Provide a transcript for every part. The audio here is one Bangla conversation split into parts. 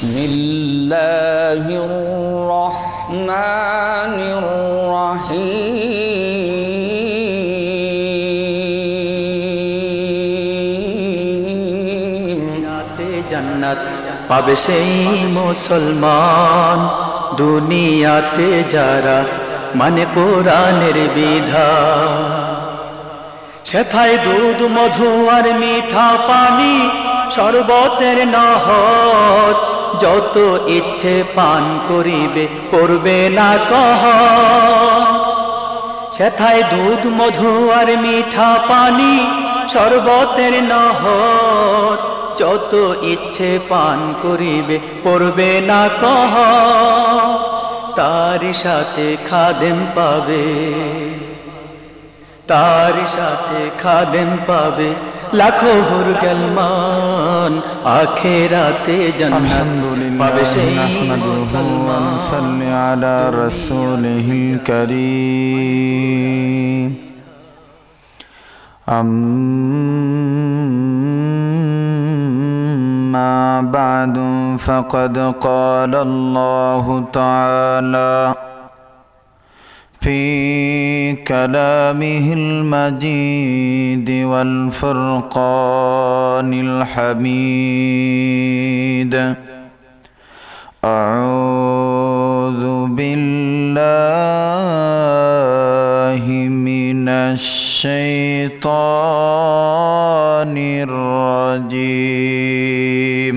বিসমিল্লাহির রহমানির রহিম। জান্নাত পাবে সেই মুসলমান, দুনিয়াতে যারা মানে কোরআনের বিধান। সেথায় দুধ মধু আর মিঠা পানি, শরবতের নহর, যত ইচ্ছে পান করিবে করবে না কহর। সেথায় দুধ মধু আর মিঠা পানি, শরবতের নহর, যত ইচ্ছে পান করিবে পড়বে না কহর। তারি সাথে খাদেম পাবে, তারি সাথে খাদেম পাবে লাখো হুর গেলমান, আখেরাতে জান্নাত পাবে সেই মুসলমান। সাল্লি আলা রাসূলিহিল কারীম। أما بعد فقد قال الله تعالى في كلامه المجيد والفرقان الحميد: أعوذ بالله من الشيطان الرجيم.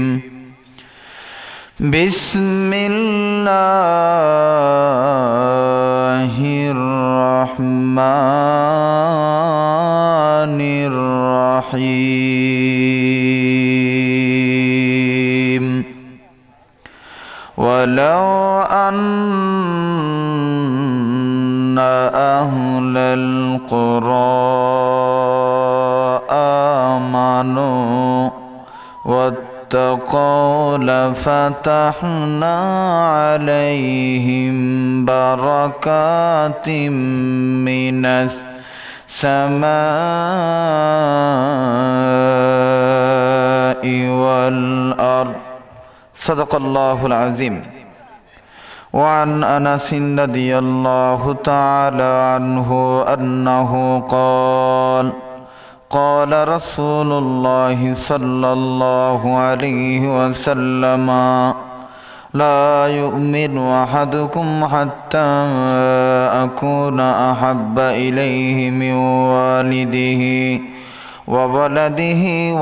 بسم الله الرحمن الرحيم. ولو أن أهل القرى آمنوا واتقوا لفتحنا عليهم بركات من السماء والأرض. صدق الله العظيم. وعن أنس رضي الله تعالى عنه أنه قال: قال رسول الله صلى الله عليه وسلم: لا يؤمن أحدكم حتى أكون أحب إليه من والده وولده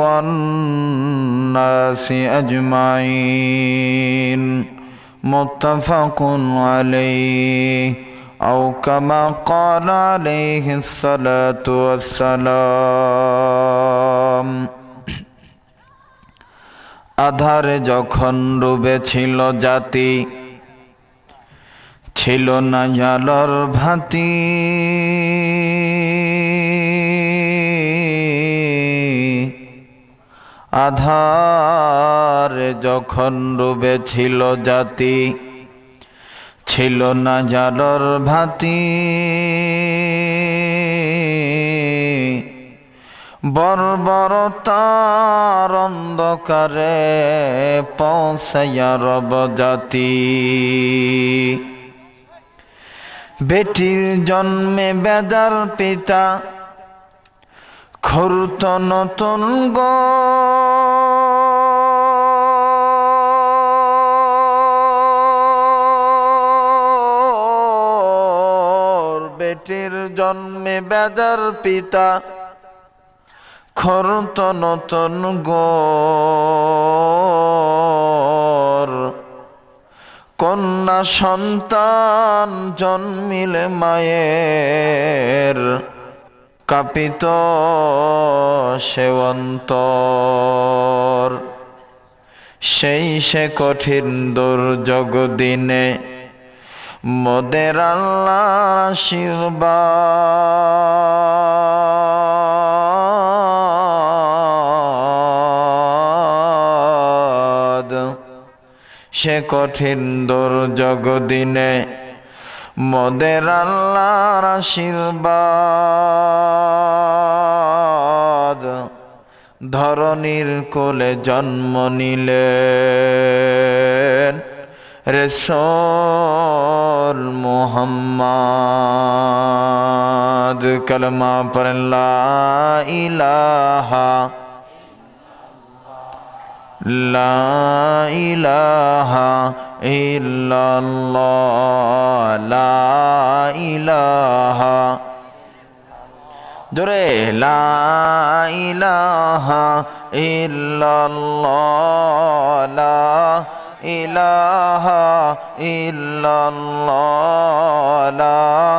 والناس أجمعين. متفق عليه أو كما قال عليه الصلاة والسلام. আধারে যখন ডুবেছিল জাতি, ছিল না আলোর ভাতি, আধারে যখন ডুবেছিল জাতি, ছিল না আলোর ভাতি, বর্বরতার অন্ধকারে পৌঁছাইয়া রব জাতি। বেটির জন্মে বেজার পিতা, খুরত নতুন গো বেটির জন্মে বেজার পিতা, খুরত নতুন গোর। কন্যা সন্তান জন্মিলে মায়ের, কাঁপিত সেবন্তর। সেই সে কঠিন দুর্যোগ দিনে মোদের আল্লাহর আশীর্বাদ। সে কঠিন দুর্যোগ দিনে মোদের আল্লাহর रसूल मोहम्मद। कलमा पर ला इलाहा इल्लल्लाह, ला इलाहा, जोरे ला इलाहा इल्लल्लाह, ला इलाहा इल्लल्लाह, ला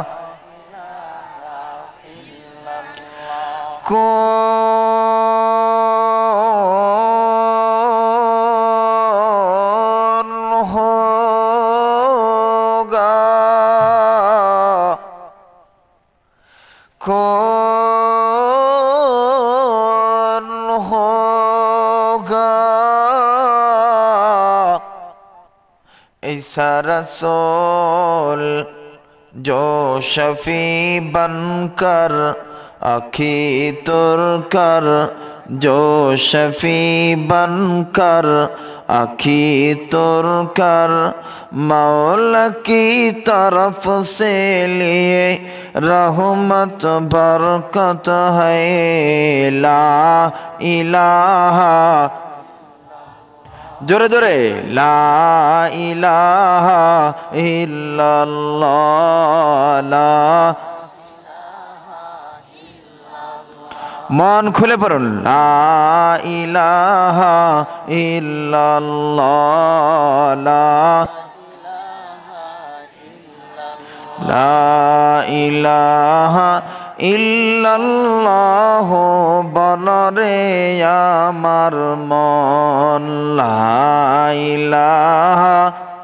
कौन होगा, कौन होगा ऐसा रसूल जो शफी बनकर आखी तुर कर, जो शफी बनकर आखी तुर कर मौला की तरफ से लिए रहमत बरकत है। ला इलाहा, जोरे जोरे ला इलाहा इल्लल्लाह, ला मन खुले पड़ुन, ला इलाहा इल्लल्लाह, ला इलाहा इल्लल्लाह বলরে আমার মন, লা ইলাহা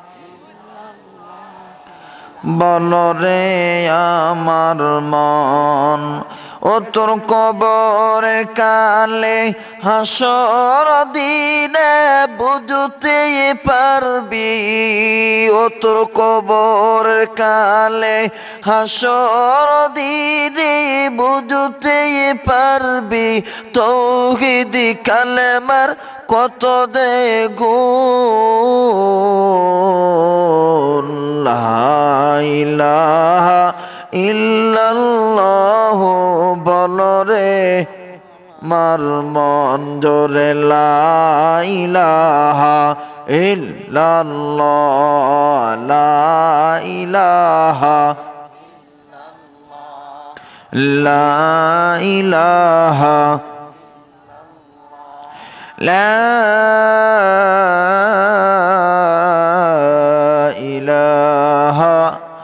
বলরে আমার মন। ও তোর কবর কালে হাসর দিনে বুঝতে পারবি, ও তোর কবর কালে হাসর দিনে বুঝতে পারবি তৌহিদ কালেমার কত দে গুণ। লা ইলাহা ইল্লাল্লাহ বলরে মার মন, জোরে লা ইলাহা ইল্লাল্লাহ, লা ইলাহা, লা ইলাহা, লা ইলাহা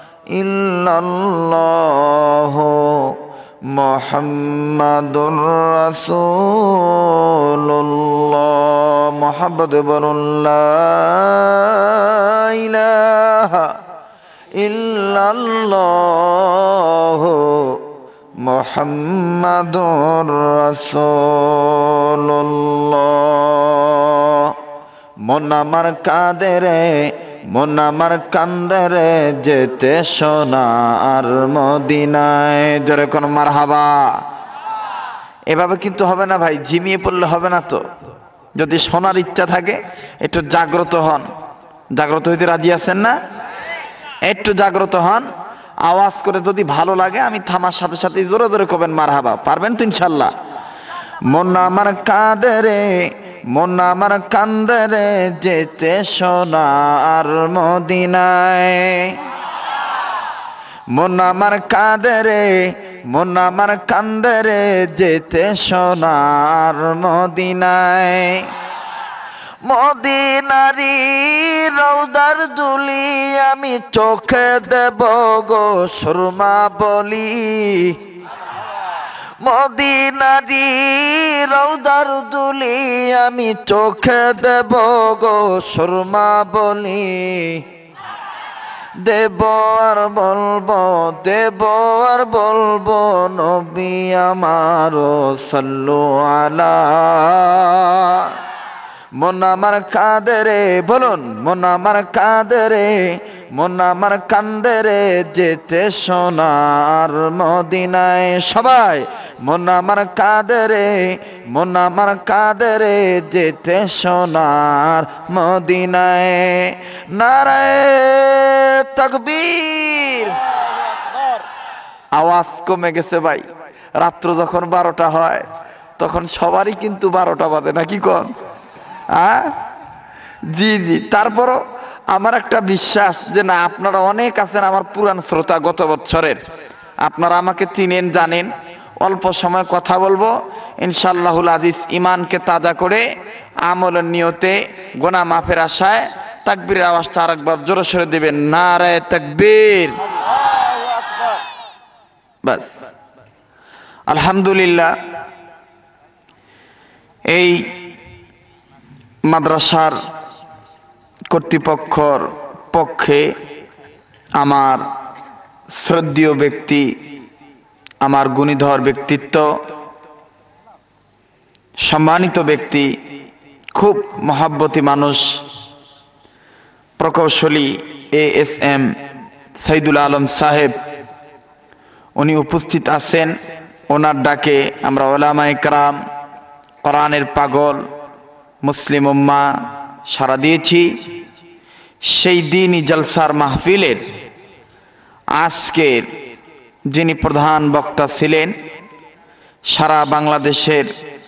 ইল্লাল্লাহ মুহাম্মাদুর রাসূলুল্লাহ। মুহাম্মদ বলুন, লা ইলাহা ইল্লাল্লাহ মুহাম্মাদুর রাসূলুল্লাহ। মন আমার কাঁদে রে, মন আমার কান্দে রে, যেতে সোনার মদিনায়। জোরে কোন মারহাবা। এভাবে কিন্তু হবে না ভাই, ঝিমিয়ে পড়লে হবে না তো। যদি শোনার ইচ্ছা থাকে একটু জাগ্রত হন। জাগ্রত হইতে রাজি আছেন না? একটু জাগ্রত হন, আওয়াজ করে যদি ভালো লাগে আমি থামার সাথে সাথে জোরে জোরে কবেন মারহাবা। পারবেন তো ইনশাল্লাহ? মন আমার কাঁদে রে, মন আমার কান্দে রে, যেতে সোনার মদিনায়। মন আমার কাঁদে রে, মন আমার কান্দে রে, যেতে সোনার মদিনায়। মদিনারি রৌদার দুলি আমি চোখে দেব গো সুরমা বলি। মদিনারি রৌদার দুলি আমি চোখে দেব গো সুরমা বলি। দেব আর বলবো, দেব আর বলবো নবী আমারো সাল্লু আলা। মন আমার কাঁদে রে, বলুন মন আমার কাঁদে রে, মন আমার কান্দে রে, যেতে সোনার মদিনায়। সবাই মন আমার কাঁদে রে, মন আমার কাঁদে রে, যেতে সোনার মদিনায়। নারায়ে তাকবীর। আওয়াজ কমে গেছে ভাই। রাত্র যখন 12টা হয় তখন সবারই কিন্তু 12টা বাজে, নাকি কোন? হ্যাঁ, জি জি। তারপরও আমার একটা বিশ্বাস যে না, আপনারা অনেক আছেন আমার পুরান শ্রোতা, গত বছরের, আপনারা আমাকে চিনেন, জানেন। অল্প সময় কথা বলবো ইনশাআল্লাহুল আজিজ, ইমানকে তাজা করে আমলের নিয়তে গুনাহ মাফের আশায় তাকবীরের আওয়াজটা আরেকবার জোরে সোরে দিবেন, নারায়ে তাকবীর। বাস, আলহামদুলিল্লাহ। এই মাদ্রাসার কর্তৃপক্ষর পক্ষে আমার শ্রদ্ধেয় ব্যক্তি, আমার গুণীধর ব্যক্তিত্ব, সম্মানিত ব্যক্তি, খুব মহাব্বতী মানুষ, প্রকৌশলী ASM সাইদুল আলম সাহেব, উনি উপস্থিত আছেন। ওনার ডাকে আমরা উলামায়ে কেরাম, কোরআনের পাগল, মুসলিম উম্মাহ সাড়া দিয়েছি। সেই দিনই জলসার মাহফিলের আজকের যিনি প্রধান বক্তা ছিলেন, সারা বাংলাদেশের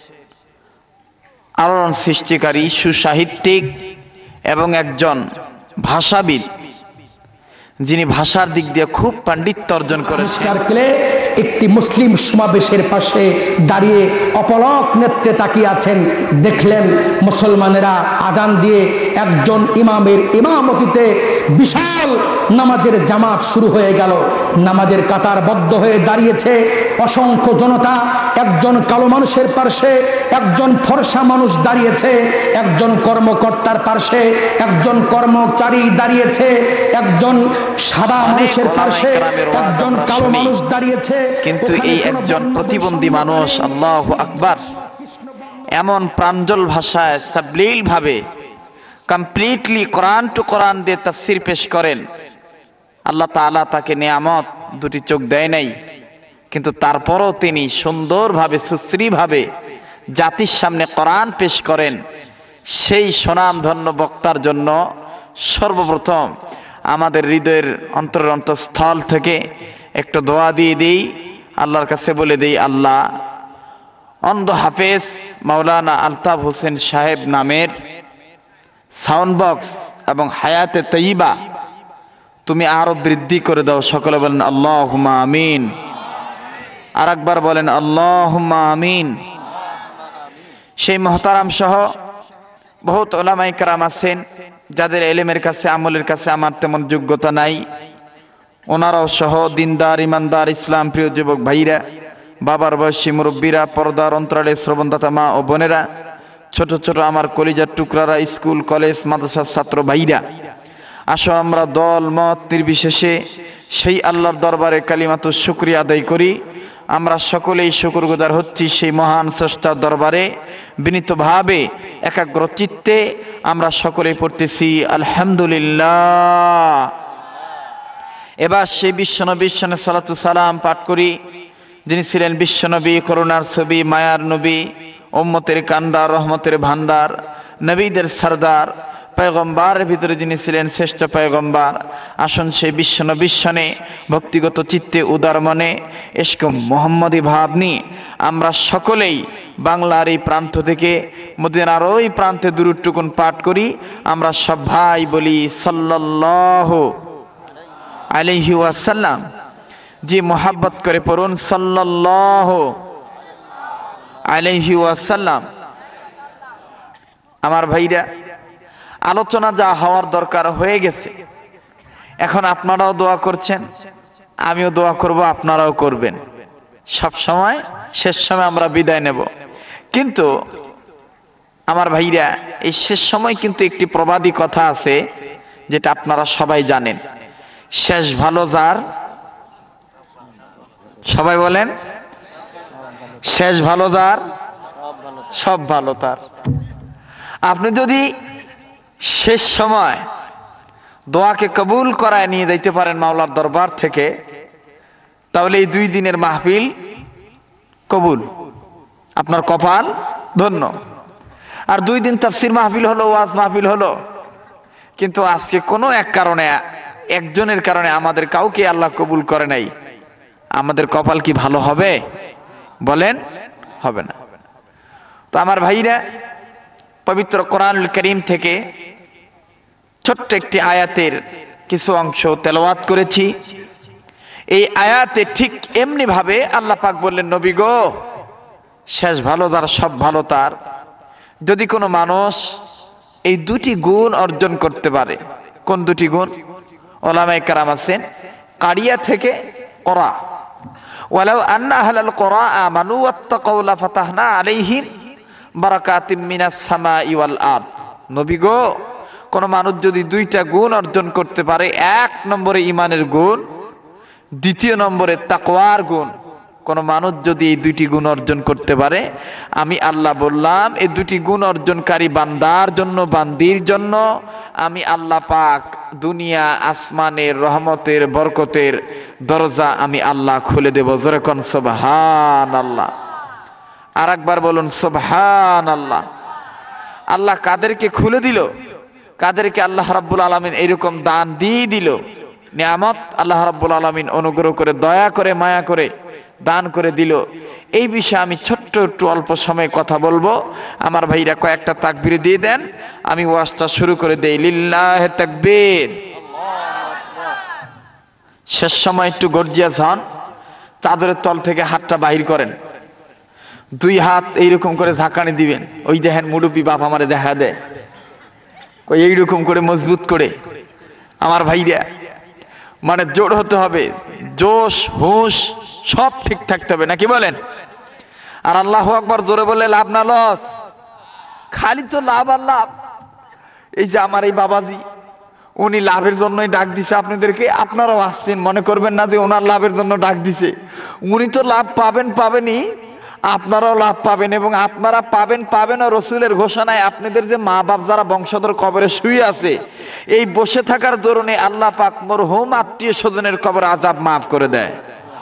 আলোড়ন সৃষ্টিকারী সুসাহিত্যিক এবং একজন ভাষাবিদ, যিনি ভাষার দিক দিয়ে খুব পাণ্ডিত্য অর্জন করেছেন। একটি মুসলিম সমাবেশের পাশে দাঁড়িয়ে অপলক নেত্রে তাকিয়ে আছেন। দেখলেন মুসলমানেরা আজান দিয়ে একজন ইমামের ইমামতিতে বিশাল নামাজের জামাত শুরু হয়ে গেল। নামাজের কাতারবদ্ধ হয়ে দাঁড়িয়েছে অসংখ্য জনতা। একজন কালো মানুষের পাশে একজন ফর্সা মানুষ দাঁড়িয়েছে, একজন কর্মকর্তার পাশে একজন কর্মচারী দাঁড়িয়েছে, একজন সাদা মানুষের পাশে একজন কালো মানুষ দাঁড়িয়েছে। কিন্তু এই একজন প্রতিবন্ধী মানুষ, আল্লাহু আকবার, এমন প্রাঞ্জল ভাষায় সাবলীল ভাবে কমপ্লিটলি কোরআন টু কোরআন দিয়ে তাফসীর পেশ করেন। আল্লাহ তাআলা তাকে নিয়ামত, দুটি চোখ দেয় নাই, কিন্তু তারপরও তিনি সুন্দরভাবে সুশ্রীভাবে জাতির সামনে কোরআন পেশ করেন। সেই সুনামধন্য বক্তার জন্য সর্বপ্রথম আমাদের হৃদয়ের অন্তরের অন্তঃস্থল থেকে একটু দোয়া দিয়ে দিই, আল্লাহর কাছে বলে দিই, আল্লাহ অন্ধ হাফেজ মাওলানা আলতাফ হোসেন সাহেব নামের সাউন্ড বক্স এবং হায়াতে তৈয়বা তুমি আরো বৃদ্ধি করে দাও। সকলে বলেন আল্লাহুম্মা আমিন। আর একবার বলেন আল্লাহুম্মা আমিন। সেই মুহতারাম সহ বহুত উলামায়ে কেরাম আছেন যাদের ইলমের কাছে, আমলের কাছে আমার তেমন যোগ্যতা নাই, ওনারাও সহ দিনদার, ইমানদার, ইসলাম প্রিয় যুবক ভাইরা, বাবার বয়সী মুরব্বীরা, পর্দার অন্তরালে শ্রবণদাতা মা ও বোনেরা, ছোট ছোট আমার কলিজার টুকরারা, স্কুল কলেজ মাদ্রাসার ছাত্র ভাইরা, আসো আমরা দল মত নির্বিশেষে সেই আল্লাহর দরবারে কালিমাতুশ শুকরিয়া আদায় করি। আমরা সকলেই শুকরগুজার হচ্ছি সেই মহান স্রষ্টার দরবারে বিনীতভাবে একাগ্র চিত্তে আমরা সকলেই পড়তেছি আলহামদুলিল্লাহ। এবার সেই বিশ্বনবীর সালাতু সালাম পাঠ করি, যিনি ছিলেন বিশ্বনবী, করুণার ছবি, মায়ার নবী, উম্মতের কান্ডার, রহমতের ভান্ডার, নবীদের সরদার, পয়গম্বরের ভিতরে যিনি ছিলেন শ্রেষ্ঠ পয়গম্বর। আসুন সেই বিশ্বনবীর সনে ভক্তিগত চিত্তে, উদার মনে, ইশক মুহাম্মদী ভাব নিয়ে আমরা সকলেই বাংলার এই প্রান্ত থেকে মদিনার ওই প্রান্তে দুরূদটুকুন পাঠ করি। আমরা সব ভাই বলি সাল্লাল্লাহু আলাইহি ওয়াসাল্লাম। জি, মোহাব্বত করে পড়ুন সাল্লাল্লাহু আলাইহি ওয়াসাল্লাম। আমার ভাইরা, আলোচনা যা হওয়ার দরকার হয়ে গেছে। এখন আপনারাও দোয়া করছেন, আমিও দোয়া করব, আপনারাও করবেন। সব সময় শেষ সময় আমরা বিদায় নেব, কিন্তু আমার ভাইরা, এই শেষ সময় কিন্তু একটি প্রবাদী কথা আছে যেটা আপনারা সবাই জানেন, শেষ ভালো যার, সবাই বলেন শেষ ভালো যার সব ভালো তার। আপনি যদি শেষ সময় দোয়াকে কবুল করায় নিয়ে যাইতে পারেন মাওলার দরবার থেকে, তাহলে এই 2 দিনের মাহফিল কবুল, আপনার কপাল ধন্য। আর 2 দিন তাফসীর মাহফিল হলো, ওয়াজ মাহফিল হলো, কিন্তু আজকে কোনো এক কারণে, একজনের কারণে আমাদের কাউকে আল্লাহ কবুল করে নাই। আমাদের কপাল কি ভালো হবে? বলেন, হবে না। তো আমার ভাইরা, পবিত্র কোরআনুল কারীম থেকে ছোট্ট একটি আয়াতের কিছু অংশ তেলাওয়াত করেছি। এই আয়াতে ঠিক এমনি ভাবে আল্লাহ পাক বললেন, নবী গো, শেষ ভালো যার, সব ভালো তার। যদি কোনো মানুষ এই দুটি গুণ অর্জন করতে পারে। কোন দুটি গুণ? ওলামায়ে কেরাম আছেন, কারিয়া থেকে করা। ওয়ালাউ আন্না আহলাল কুরা আমানু ওয়াত্তাকাউ লাফাতাহনা আলাইহিম বারাকাতিম মিনাস সামাই ওয়াল আরদ। নবী গো, কোন মানুষ যদি দুইটা গুণ অর্জন করতে পারে, এক নম্বরে ঈমানের গুণ, দ্বিতীয় নম্বরে তাকওয়ার গুণ। কোন মানুষ যদি এই দুইটি গুণ অর্জন করতে পারে, আমি আল্লাহ বললাম এই দুটি গুণ অর্জনকারী বান্দার জন্য, বান্দির জন্য আমি আল্লাহ পাক দুনিয়া আসমানের রহমতের বরকতের দরজা আমি আল্লাহ খুলে দেব। জোরে কোন সুবহানাল্লাহ। আর একবার বলুন সুবহানাল্লাহ। আল্লাহ কাদেরকে খুলে দিল? কাদেরকে আল্লাহ রাব্বুল আলামিন এইরকম দান দিয়ে দিল, নিয়ামত আল্লাহ রাব্বুল আলামিন অনুগ্রহ করে, দয়া করে, মায়া করে দান করে দিল। এই বিষয়ে আমি ছোট্ট একটু অল্প সময় কথা বলবো। আমার ভাইরা কয়েকটা তাকবীর দিয়ে দেন, আমি ওয়াজটা শুরু করে দেই। লিল্লাহে তাকবীর। শেষ সময় একটু গর্জিয়াস হন। চাদরের তল থেকে হাতটা বাহির করেন, দুই হাত এইরকম করে ঝাঁকানি দিবেন। ওই দেখেন মুরব্বী বাপ আমারে দেখা দেয়, এইরকম করে মজবুত করে। আমার ভাইরা, মানে জোর হতে হবে, জোশ হুঁশ সব ঠিক থাকতে হবে, নাকি বলেন? আর আল্লাহু আকবার জোরে বললে লাভ না লস? খালি তো লাভ আর লাভ। এই যে আমার এই বাবাজি, উনি লাভের জন্যই ডাক দিছে আপনাদেরকে। আপনারাও আসছেন, মনে করবেন না যে ওনার লাভের জন্য ডাক দিছে। উনি তো লাভ পাবেন, পাবেনই, আপনারাও লাভ পাবেন, এবং আপনারা পাবেন পাবেন। আর রসুলের ঘোষণায় আপনাদের যে মা বাপ যারা বংশধর কবরে শুয়ে আছে, এই বসে থাকার দরুনে আল্লাহ পাক মরহুম আত্মীয় স্বজনের কবর আযাব মাফ করে দেয়।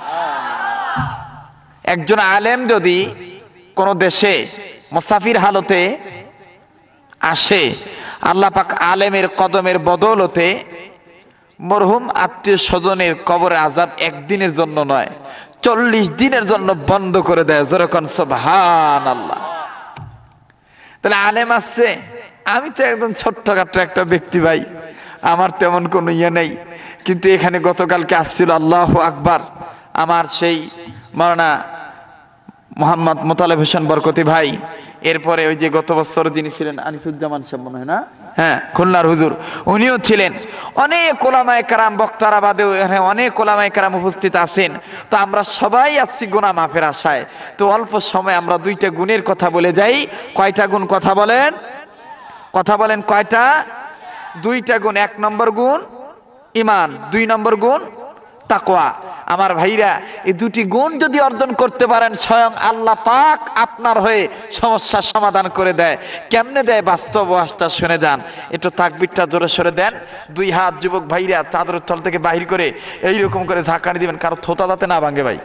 একজন আলেম যদি কোন দেশে মুসাফির হালতে আসে, আল্লাহ পাক আলেমের কদমের বদৌলতে মরহুম আত্মীয় স্বজনের কবরে আযাব একদিনের জন্য নয়, 40 দিনের জন্য বন্ধ করে দেয়। যেরকম সুবহানাল্লাহ। তাহলে আলেম আসছে, আমি তো একদম ছোট্টখাট্ট একটা ব্যক্তি ভাই, আমার তেমন কোনো ইয়ে নেই, কিন্তু এখানে গতকালকে আসছিল, আল্লাহু আকবার, আমার সেই মাওলানা মোহাম্মদ মোতালেব হোসেন বরকতি ভাই, এরপরে ওই যে গত বছর যিনি ছিলেন আনিসুজ্জামান সাহেব মনে হয় না, হ্যাঁ, খুলনার হুজুর, উনিও ছিলেন। অনেক ওলামায়ে কেরাম, বক্তারা বাদেও অনেক ওলামায়ে কেরাম উপস্থিত আছেন। তো আমরা সবাই আসছি গুনাহ মাফের আশায়। তো অল্প সময় আমরা দুইটা গুণের কথা বলে যাই। কয়টা গুণ কথা বলেন? কথা বলেন কয়টা? দুইটা গুণ। এক নম্বর গুণ ঈমান, 2 নম্বর গুণ তাকওয়া। আমার ভাইরা, এই দুটি গুণ যদি অর্জন করতে পারেন, স্বয়ং আল্লাহ পাক আপনার হয়ে সমস্যার সমাধান করে দেয়। কেমনে দেয় বাস্তব ওয়াজটা শুনে যান। একটু তাকবীরটা জোরে সরে দেন। 2 হাত যুবক ভাইরা চাদরের তল থেকে বাহির করে এইরকম করে ঝাঁকানি দিবেন। কারো থোতা যাতে না ভাঙে ভাই,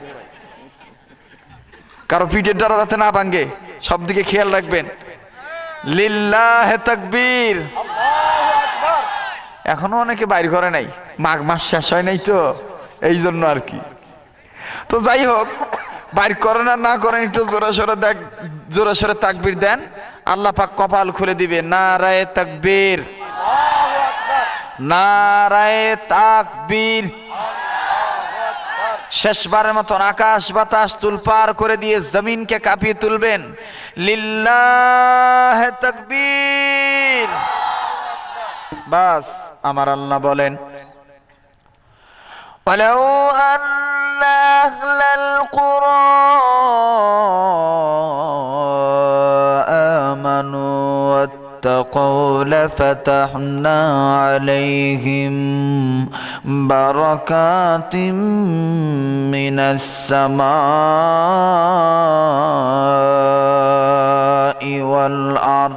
কারো পিঠের দ্বারা যাতে না ভাঙে, সব দিকে খেয়াল রাখবেন। লিল্লাহে তাকবীর। এখনো অনেকে বাইর করে নাই, মাঘ মাস শেষ হয় নাই তো, এই জন্য আর কি। তো যাই হোক, বাইর করেন আর না করেন, একটু জোরে সরে দেখ, জোরে সরে তাকবীর দেন, আল্লাহ পাক কপাল খুলে দিবে। নারায়ে তাকবীর, নারায়ে তাকবীর। শেষবারের মতন আকাশ বাতাস তুলপার করে দিয়ে জমিনকে কাঁপিয়ে তুলবেন। লিল্লাহে তাকবীর। বাস, আমার আল্লাহ বলেন, ولو أن أهل القرى آمنوا واتقوا لفتحنا عليهم بركات من السماء والأرض।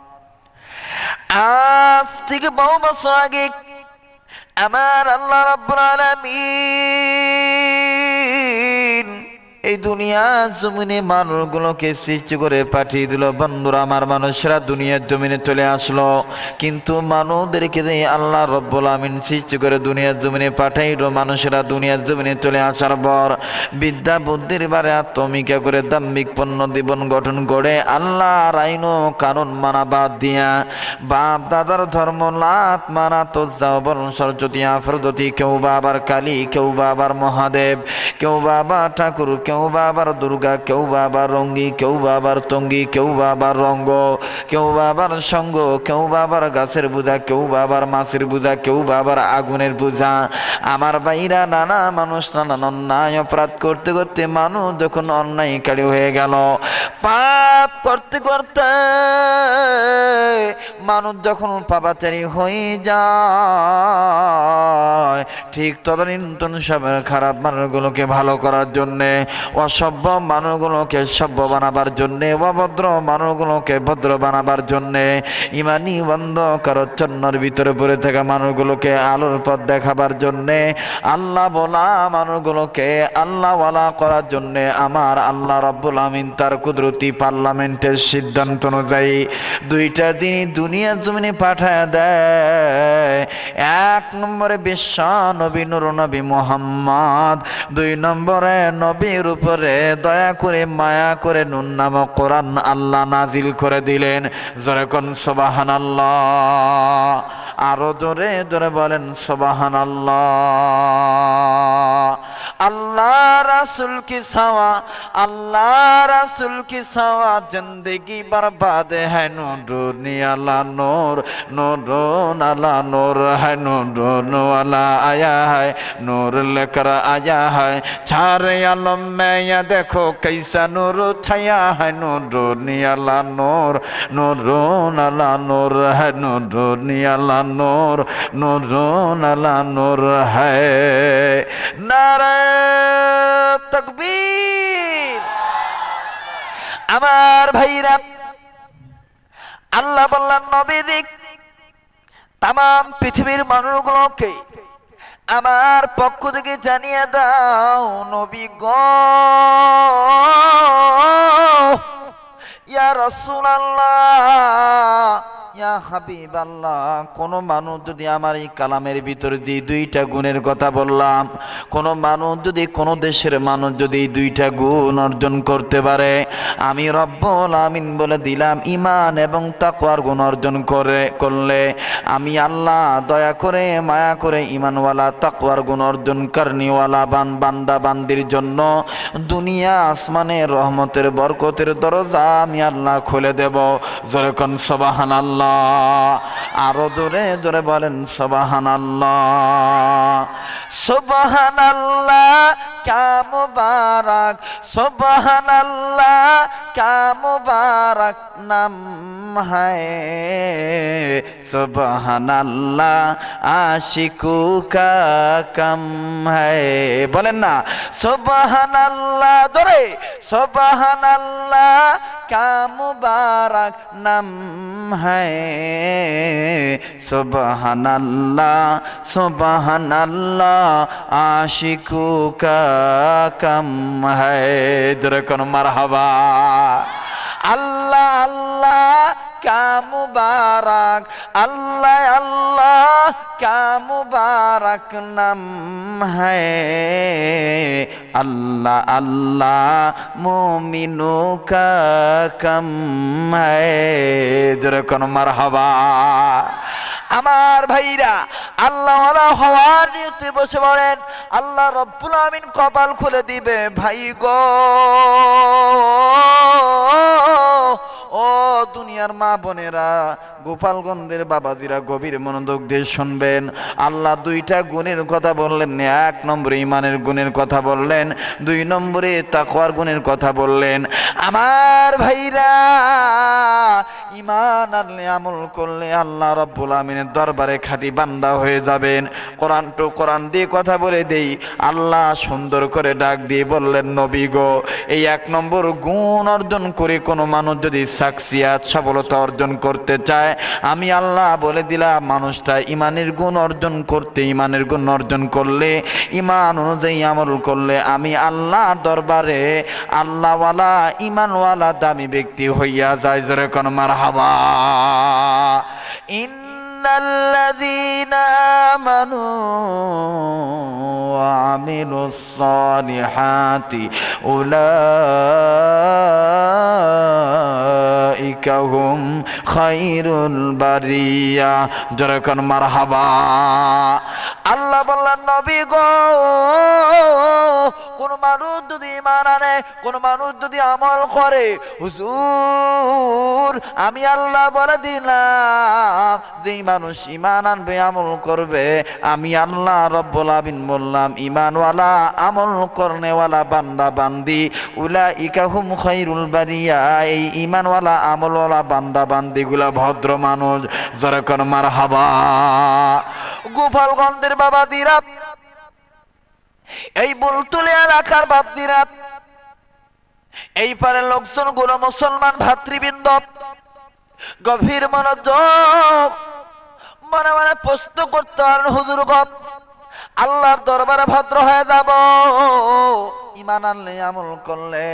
আজ থেকে বহু বছর আগে আমার আল্লাহ রাব্বুল আলামিন এই দুনিয়া জমিনে মানুষগুলোকে সৃষ্টি করে পাঠিয়ে দিল। বন্ধুরা আমার, মানুষরা দুনিয়ার জমিনে চলে আসলো, কিন্তু মানুষদেরকে যে আল্লাহ রব্বুল আমিন সৃষ্টি করে দুনিয়ার জমিনে পাঠাইলো, মানুষেরা দুনিয়ার জমিনে চলে আসার পর বিদ্যা বুদ্ধির বারে আত্মমিকা করে দাম্ভিক পণ্য জীবন গঠন করে আল্লাহর আইন ও কানুন মানা বাদ দিয়া বাপ দাদার ধর্ম লাত মানা তোজাও বরং সরস্বতী আফরদতী, কেউ বা আবার কালী, কেউ বা আবার মহাদেব, কেউ বা আবার ঠাকুর, কেউ বা আবার দুর্গা, কেউ বা আবার রঙ্গি, কেউ বা আবার তঙ্গি, কেউ বা আবার রঙ্গ, কেউ বা আবার সঙ্গ, কেউ বা আবার গাছের পূজা, কেউ বা আবার মাছের পূজা, কেউ বা আবার আগুনের পূজা। আমার ভাইরা, নানা মানুষ নানান অন্যায় অপরাধ করতে করতে মানুষ যখন অন্যায়কারী হয়ে গেল, পাপ করতে করতে মানুষ যখন পাপাচারী হয়ে যায়, ঠিক তদানীন্তন সবের খারাপ মানুষগুলোকে ভালো করার জন্যে, অসভ্য মানুষগুলোকে সভ্য বানাবার জন্যে, অভদ্র মানুষগুলোকে ভদ্র বানাবার জন্যে, ইমানি অন্ধকারাচ্ছন্নর ভিতরে পড়ে থাকা মানুষগুলোকে আলোর পথ দেখাবার জন্যে, আল্লাহ বলা মানুষগুলোকে আল্লাহওয়ালা করার জন্যে আমার আল্লাহ রাব্বুল আমিন তার কুদরতি পার্লামেন্টের সিদ্ধান্ত অনুযায়ী দুইটা জিনিস দুনিয়ার জমিনে পাঠায় দেয়। এক নম্বরে বিশ্ব নবী নূর নবী মুহাম্মদ, দুই নম্বরে নবীর উপরে দয়া করে মায়া করে নুন নামক কোরআন আল্লাহ নাজিল করে দিলেন। জোরে কোন সুবহানাল্লাহ, আরো জোরে জোরে বলেন সুবহানাল্লাহ। अल्लाह रसूल की सवा, अल्लाह रसूल की सवा जिंदगी बर्बाद है। नूर अला नूर, नूर अला नूर है, नूर वाला आया है, नूर लेकर आया है सारे आलम में। ये देखो कैसा नूर छाया है। नूर अला नूर, नूर अला नूर है, नूर अला नूर, नूर अला नूर है। नारे तकबीर। আমার ভাইরা, আল্লাহ বললেন নবী দিক তাম পৃথিবীর মানুষগুলোকে আমার পক্ষ থেকে জানিয়ে দাও, নবী গো ইয়া রাসূলুল্লাহ, ইয়া হাবিবাল্লাহ, কোন মানুষ যদি আমার এই কালামের ভিতরে যে দুইটা গুণের কথা বললাম, কোন মানুষ যদি কোন দেশের মানুষ যদি এই দুইটা গুণ অর্জন করতে পারে, আমি রব্বুল আমিন বলে দিলাম ঈমান এবং তাকওয়ার গুণ অর্জন করলে আমি আল্লাহ দয়া করে মায়া করে ঈমানওয়ালা তাকওয়ার গুণ অর্জন করনিওয়ালা বান্দা বান্দির জন্য দুনিয়া আসমানের রহমতের বরকতের দরজা আমি আল্লাহ খুলে দেব। জোরে কোন সুবহানাল্লাহ, আরো জোরে জোরে বলেন সুবহানাল্লাহ। সুবহানাল্লাহ क्या मुबारक, सुबहानल्लाह क्या मुबारक नाम है। सुबहानल्लाह आशिकू का कम है। बोलें ना सुबहानल्लाह, जोरे सुबहानल्लाह क्या मुबारक नाम है। सुबहानल्लाह सुबहानल्लाह आशिकू का कम है। दुरकन मरहबा। अल्लाह अल्लाह क्या मुबारक, अल्लाह अल्लाह क्या मुबारक नाम है। अल्लाह अल्लाह मोमिनों का कम है। दुरकन मरहबा। আমার ভাইরা, আল্লাহওয়ালা হওয়ার নিয়তে বসে পড়েন, আল্লাহ রব্বুল আমিন কপাল খুলে দিবে। ভাই গো ও দুনিয়ার মা বোনেরা, গোপালগঞ্জের বাবাজিরা গভীর মনোযোগ দিয়ে শুনবেন। আল্লাহ দুইটা গুণের কথা বললেন, এক নম্বরে ইমানের গুণের কথা বললেন, দুই নম্বরে তাকওয়ার গুণের কথা বললেন। আমার ভাইরা, ঈমান আনলে আমল করলে আল্লাহ রাব্বুল আমিনের দরবারে খাঁটি বান্দা হয়ে যাবেন। কোরআন টু কোরআন দিয়ে কথা বলে দেই। আল্লাহ সুন্দর করে ডাক দিয়ে বললেন, নবী গো, এই 1 নম্বর গুণ অর্জন করে কোনো মানুষ যদি সাকসিয়াত সফলতা অর্জন করতে চায়, আমি আল্লাহ বলে দিলাম মানুষটা ইমানের গুণ অর্জন করতে, ইমানের গুণ অর্জন করলে, ইমান অনুযায়ী আমল করলে আমি আল্লাহর দরবারে আল্লাহওয়ালা ইমানওয়ালা দামি ব্যক্তি হইয়া যায়। জোরে কোন মারহাবা। ইন্নাল্লাযীনা আমানু ওয়া আমিলুস সালিহাতি উলাইকা হুম খায়রুল বারিয়া। জোরে কোন মারহাবা। আল্লাহ বললেন, নবী গো, কোন মানুষ যদি ঈমান আনে, কোন মানুষ যদি আমল করে, হুজুর আমি আল্লাহ বলে দিলাম যেই মানুষ ঈমান আনবে, আমল করবে, আমি আল্লাহ রব্বুল আমিন বললাম ঈমানওয়ালা আমল করনেওয়ালা বান্দা বান্দি উলাইকা হুম খায়রুল বারিয়া, এই ঈমানওয়ালা আমলওয়ালা বান্দা বান্দিগুলা ভদ্র মানুষ। যারা কোন মারহাবা। গোপালগঞ্জের বাবা দিরা, এই বুলতুলি এলাকার বাপ দিরা, এই পারে লোকজন গুলো মুসলমান ভাতৃবৃন্দ, গভীর মনোযোগ মনে মনে প্রশ্ন করতে পারেন, হুজুর গো, আল্লাহর দরবারে ভদ্র হয়ে যাব, ঈমান আনলে আমল করলে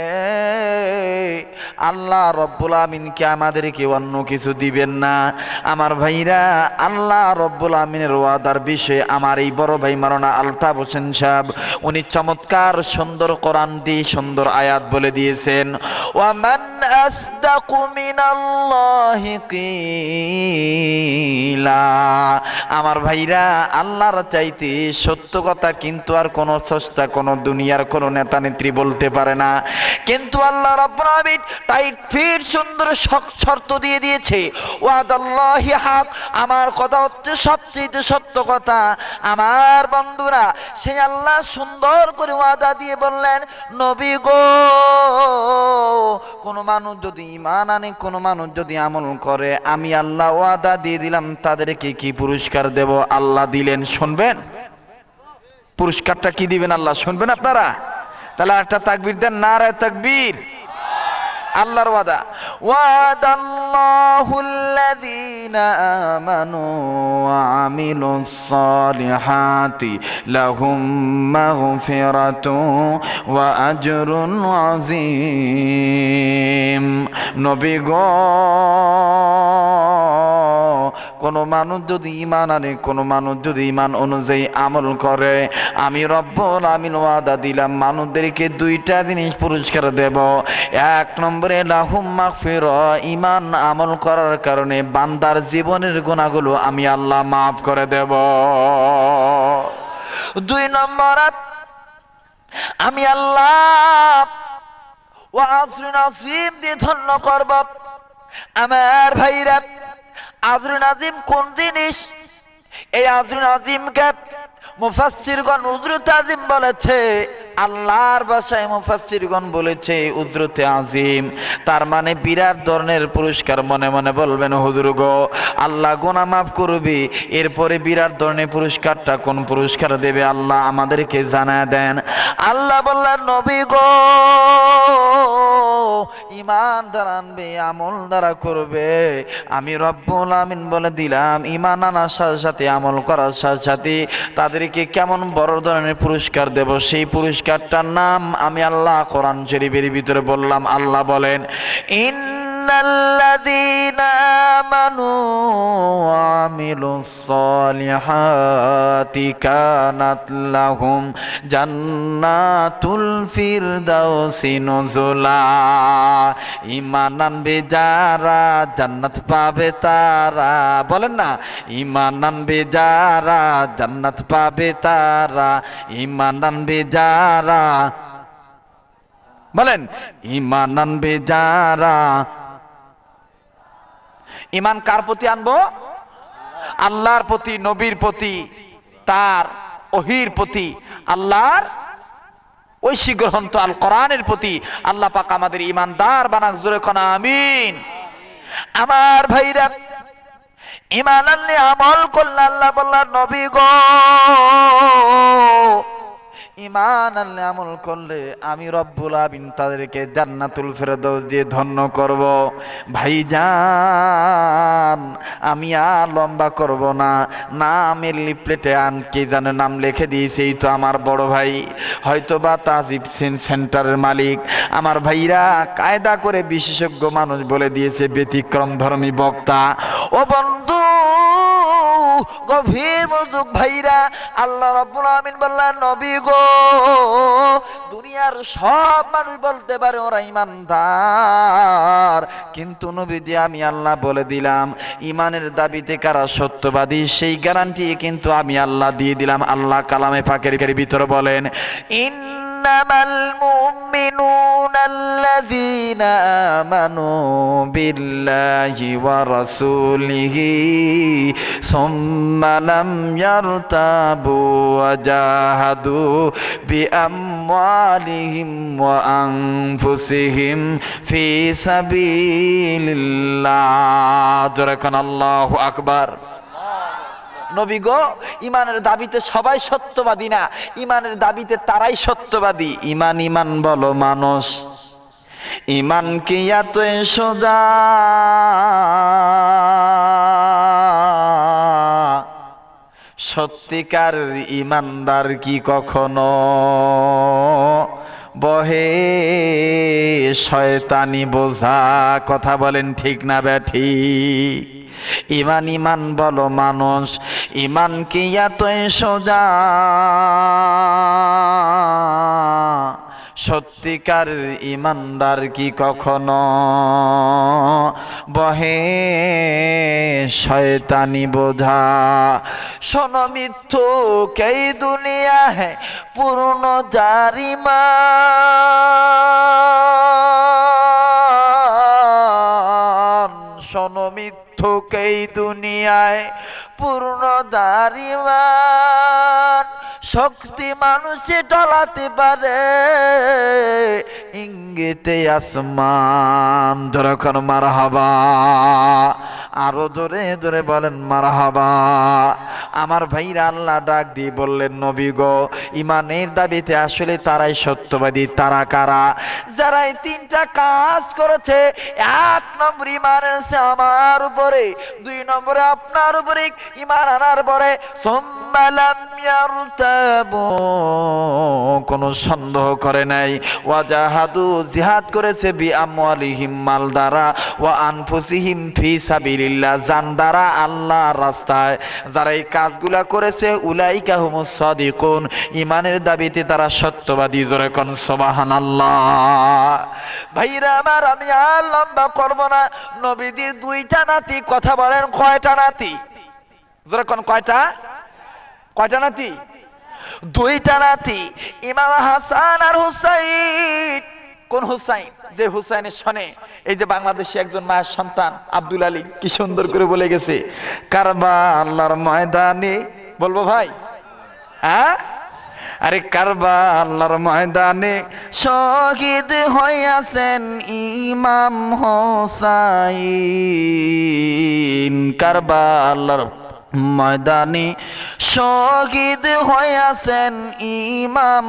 আল্লাহ রব্বুল আমিনকে আমাদেরকে অন্য কিছু দিবেন না? আমার ভাইরা, আল্লাহ রব্বুল আমিনের ওয়াদার বিষয়ে আমার এই বড় ভাই মাওলানা আলতাফ হোসেন সাহেব উনি চমৎকার সুন্দর কোরআন দিয়ে সুন্দর আয়াত বলে দিয়েছেন। ওয়ামান আসদাকু মিনাল্লাহি কিলা। আমার ভাইরা, আল্লাহর চাইতে সত্য কথা কিন্তু আর কোন স্রষ্টা, কোন দুনিয়ার কোন নেতা নেত্রী বলতে পারে না। কিন্তু আল্লাহ রাব্বুল আমিন টাইট ফিট সুন্দর শর্ত দিয়ে দিয়েছে। ওয়াদাল্লাহি হক, আমার কথা হচ্ছে সবচেয়ে সত্য কথা। আমার বন্ধুরা, সেই আল্লাহ সুন্দর করে ওয়াদা দিয়ে বললেন, নবী গো, কোন মানুষ যদি ঈমান আনে, কোন মানুষ যদি আমল করে, আমি আল্লাহ ওয়াদা দিয়ে দিলাম তাদেরকে কি পুরস্কার দেব। আল্লাহ দিলেন, শুনবেন পুরস্কারটা কি দিবেন আল্লাহ, শুনবেন আপনারা? তাহলে একটা তাকবীর দেন, নারায়ে তাকবীর। আল্লাহর ওয়াদা, ওয়াদাল্লাহুল্লাযীনা আমানু ওয়া আমিলুস সালিহাতি লাহুম মাগফিরাতুন ওয়া আজরুন আযীম। নবী গো, কোন মানুষ যদি ঈমান আনে, কোন মানুষ যদি ঈমান অনুযায়ী আমল করে, আমি রব্বুল আমিন ওয়াদা দিলাম মানুষদেরকে 2টা জিনিস পুরস্কার দেব। 1 নম্বরে লাহুম মাগফিরা, ঈমান আমল করার কারণে বান্দার জীবনের গুনাহগুলো আমি আল্লাহ মাফ করে দেব। 2 নম্বরে আমি আল্লাহ ওয়া আজরুন আযীম দিয়ে ধন্য করব। আমার ভাইরা, আজরুন আযীম কোন জিনিস? এই আজরুন আযীমকে মুফাসসিরগণ উজরতে আযীম বলেছে। আল্লাহর ভাষায় মুফাসসিরগণ বলেছে উজরতে আযীম, তার মানে বিরাট ধরনের পুরস্কার। মনে মনে বলবেন, হুজুর গো, আল্লাহ গুনাহ মাফ করবে, এরপরে বিরাট ধরনের পুরস্কারটা কোন পুরস্কার দেবে আল্লাহ আমাদেরকে জানায় দেন। আল্লাহ বললেন, নবী গো, ঈমান দ্বারা আনবে, আমল দ্বারা করবে, আমি রব্বুল আমিন বলে দিলাম ঈমান আনার সাথে সাথে আমল করার সাথে সাথে তাদেরকে কেমন বড় ধরনের পুরস্কার দেব, সেই পুরস্কারটার নাম আমি আল্লাহ কোরআন শরীফের ভিতরে বললাম। আল্লাহ বলেন, ইন্নাল্লাযীনা আমানু ওয়া আমিলুস সালিহাতি কানাত লাহুম জান্নাতুল ফিরদাউসি নুজুলা। ঈমান আনবে যারা জান্নাত পাবে তারা। বলেন না, ঈমান আনবে যারা জান্নাত পাবে তারা। ঈমান আনবে যারা, বলেন, ঈমান আনবে যারা। ঈমান কার প্রতি আনবো? আল্লাহর প্রতি, নবীর প্রতি, তার ওহীর প্রতি, আল্লাহর ঐশী গ্রন্থ আল কোরআনের প্রতি। আল্লাহ পাক আমাদের ঈমানদার বানাক। জোরে কোন আমিন। আমার ভাইরা, ঈমান আনলে আমল করলে আল্লাহ বললেন নবী গো, ঈমান আনলে আমল করলে আমি রব্বুল আমিন তাদেরকে জান্নাতুল ফেরদৌস দিয়ে ধন্য করব। ভাইজান আমি আর লম্বা করব না, নামের লিফলেটে কে যেন নাম লিখে দিয়েছে, এই তো আমার বড় ভাই, হয়তো বা তাজিব সেন্টারের মালিক। আমার ভাইরা কায়দা করে বিশেষজ্ঞ মানুষ বলে দিয়েছে, ব্যতিক্রম ধর্মী বক্তা। ও বন্ধু গভীর মনোযোগ ভাইরা, আল্লাহ রাব্বুল আমিন বললেন নবী গো, দুনিয়ার সব মানুষ বলতে পারে ওরা ঈমানদার, কিন্তু নবীজি আমি আল্লাহ বলে দিলাম ঈমানের দাবিতে কারা সত্যবাদী সেই গ্যারান্টি কিন্তু আমি আল্লাহ দিয়ে দিলাম। আল্লাহ কালামে পাকের ভিতরে বলেন, ইন্নামাল মুমিনুনা আল্লাযীনা আমানু বিল্লাহি ওয়া রাসূলিহি সুম্মা লাম ইয়ারতাবু ওয়া জাহাদু বিআমওয়ালিহিম ওয়া আনফুসিহিম ফি সাবিলিল্লাহ। যখন আল্লাহু আকবার। নবী গো, ঈমানের দাবিতে সবাই সত্যবাদী না, ঈমানের দাবিতে তারাই সত্যবাদী। ঈমান ঈমান বলো মানুষ, ঈমান কি এত সোজা? সত্যিকার ঈমানদার কি কখনো বহে শয়তানি বোঝা? কথা বলেন ঠিক না বেঠিক? ঈমান ঈমান বলো মানুষ, ঈমান কি এতই সোজা? সত্যিকার ঈমানদার কি কখনো বহে শয়তানি বোঝা? শোনো মিথ্যুক এই দুনিয়া হ্যাঁ পূর্ণ জারিমা, শোনো মিথ্যুক এই দুনিয়ায় পূর্ণ জারিমান। শক্তি মানুষে টলাতে পারে ইঙ্গিতে আসমান। যখন মারহাবা, আরো জোরে জোরে বলেন মারহাবা। আমার ভাইরা আল্লাহ ডাক দিয়ে বললেন নবী গো, ঈমানের দাবিতে আসলে তারাই সত্যবাদী। তারা কারা? যারা এই তিনটা কাজ করেছে। এক নম্বর ঈমানের আমার উপরে, দুই নম্বরে আপনার উপরে ঈমান আনার পরে সুম্মা লাম ইয়ারতাবু, কোনো সন্দেহ করে নাই, ওয়া জাহাদু জিহাদ করেছে বিআমওয়ালিহিম মাল দ্বারা, ওয়া আনফুসিহিম ফি সাবিলিল্লাহ জান দ্বারা আল্লাহর রাস্তায়। যারা এই কাজগুলা করেছে উলাইকা হুমুস সাদিকুন, ঈমানের দাবিতে তারা সত্যবাদী। জোরে কোন সুবহানাল্লাহ। ভাইরা আমার, আমি আর লম্বা করব না। নবীদের দুইটা নাতি, কথা বলেন কয়টা নাতি? জোরে কোন কয়টা? কয়টা নাতি? দুইটা নাতি, ইমাম হাসান আর হুসাইন। কোন হুসাইন? যে হুসাইনের সনে এই যে বাংলাদেশে একজন মায়ের সন্তান আব্দুল আলী কি সুন্দর করে বলে গেছে, কারবালার ময়দানে। বলবো ভাই? হ্যাঁ, আরে কারবালার ময়দানে শহীদ হইয়াছেন ইমাম হোসাইন। কারবালার ময়দানে শহীদ হইয়াছেন ইমাম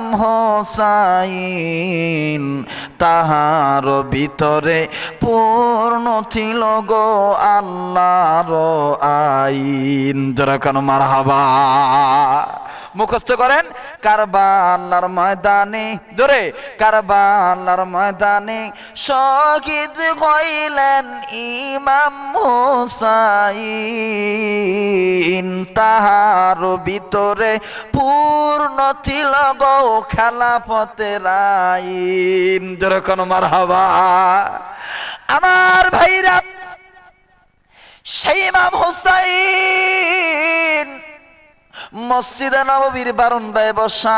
হোসাইন। তাহার ভিতরে পূর্ণ ছিল গো আল্লাহর আইন। যারা কেন মারহাবা মুখস্থ করেন। কারবালার ময়দানে, জোরে, কারবালার ময়দানে শহীদ হইলেন ইমাম হোসাইন। তাহার ভিতরে পূর্ণ ছিল গো খেলাফতের আইন। যেরকম মারহাবা। আমার ভাইরা, সেই ইমাম হোসাইন মসজিদে নববীর বারান্দায় বসা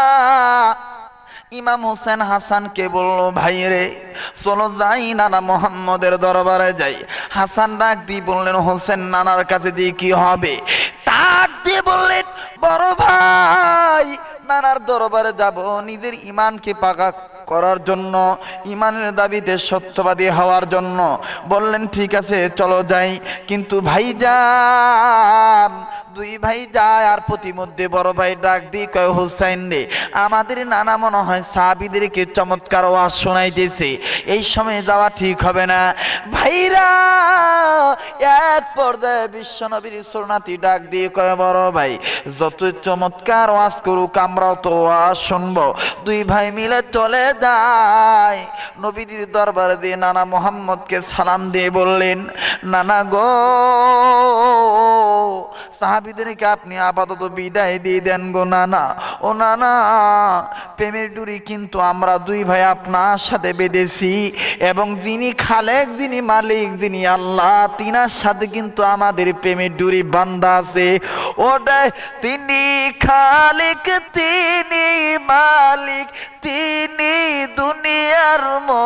ইমাম হোসেন হাসানকে বলল, ভাই রে চলো যাই নানা মোহাম্মদের দরবারে যাই। হাসান ডাক দিয়ে বললেন, হোসেন নানার কাছে দিয়ে কি হবে? ডাক দিয়ে বললেন, বড় ভাই নানার দরবারে যাব, নিজের ইমানকে পাকা করার জন্য, ইমানের দাবিতে সত্যবাদী হওয়ার জন্য। বললেন ঠিক আছে চলো যাই। কিন্তু ভাইজান, দুই ভাই যায় আর প্রতিমধ্যে বড় ভাই ডাক দিয়ে কয় হুসাইন রে, আমাদের নানা মনে হয় সাহাবীদেরকে চমৎকার ওয়াজ শোনাইতেছে, এই সময় যাওয়া ঠিক হবে না। ভাইরা এক পর্যায়ে বিশ্বনবীর সুন্নতি ডাক দিয়ে কয় বড় ভাই যত চমৎকার ওয়াজ করুক আমরাও তো ওয়াজ শুনবো। দুই ভাই মিলে চলে যায় নবীজির দরবারে দিয়ে নানা মুহাম্মদকে সালাম দিয়ে বললেন, নানা গো, সাহাবীদেরকে আপনি আপাতত বিদায় দিয়ে দেন গো নানা। ও নানা, প্রেমের ডুরি কিন্তু আমরা দুই ভাই আপনার সাথে বেঁধেছি, এবং যিনি খালেক, যিনি মালিক, যিনি আল্লাহ, তিনার সাথে কিন্তু আমাদের প্রেমের ডুরি বান্ধা আছে। ওটাই তিনি খালেক, তিনি মালিক, তিনি দুনিয়ার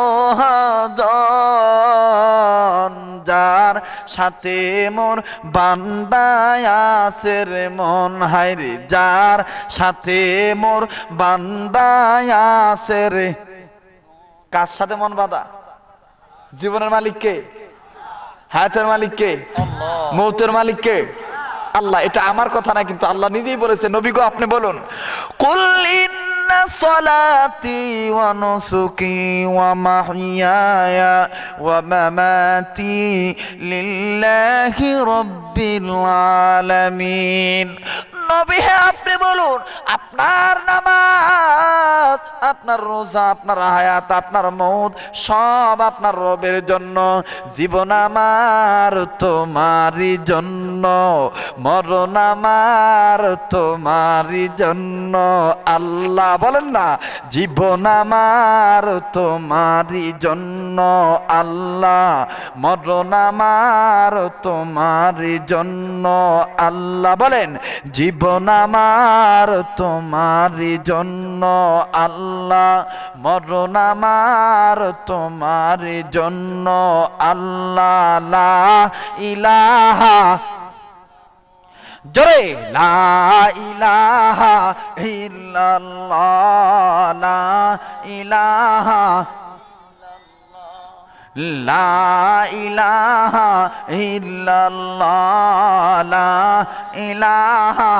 মহাজন, যার সাথে মোর বান্দায় আছে রে মন, হায়রে যার সাথে মোর বান্দায় আছে রে। কার সাথে মন বাঁধা? জীবনের মালিক কে? হায়াতের মালিক কে? মৌতের মালিক কে? আল্লাহ। এটা আমার কথা না, কিন্তু আল্লাহ নিজেই বলেছে। নবী গো আপনি বলুন, কুল ইন্না সলাতি ওয়া নুসুকি ওয়া মাহইয়ায়া ওয়া মামাতি লিল্লাহি রাব্বিল আলামিন। নবী হে আপনি বলুন, আপনার নামাজ, আপনার রোজা, আপনার হায়াত, আপনার মৌত সব আপনার রবের জন্য। জীবন আমার তোমারই জন্য, মরণ আমার তোমারই জন্য। আল্লাহ বলেন না, জীবন আমার তোমারই জন্য আল্লাহ, মরণ আমার তোমারই জন্য আল্লাহ। বলেন, জীবন আমার তোমারই জন্য আল্লাহ, মরণ আমার তোমারই জন্য আল্লাহ। লা ইলাহা, জোরে লা ইলাহা ইল্লাল্লাহ, লা ইলাহা, লা ইলাহা ইল্লাল্লাহ, লা ইলাহা।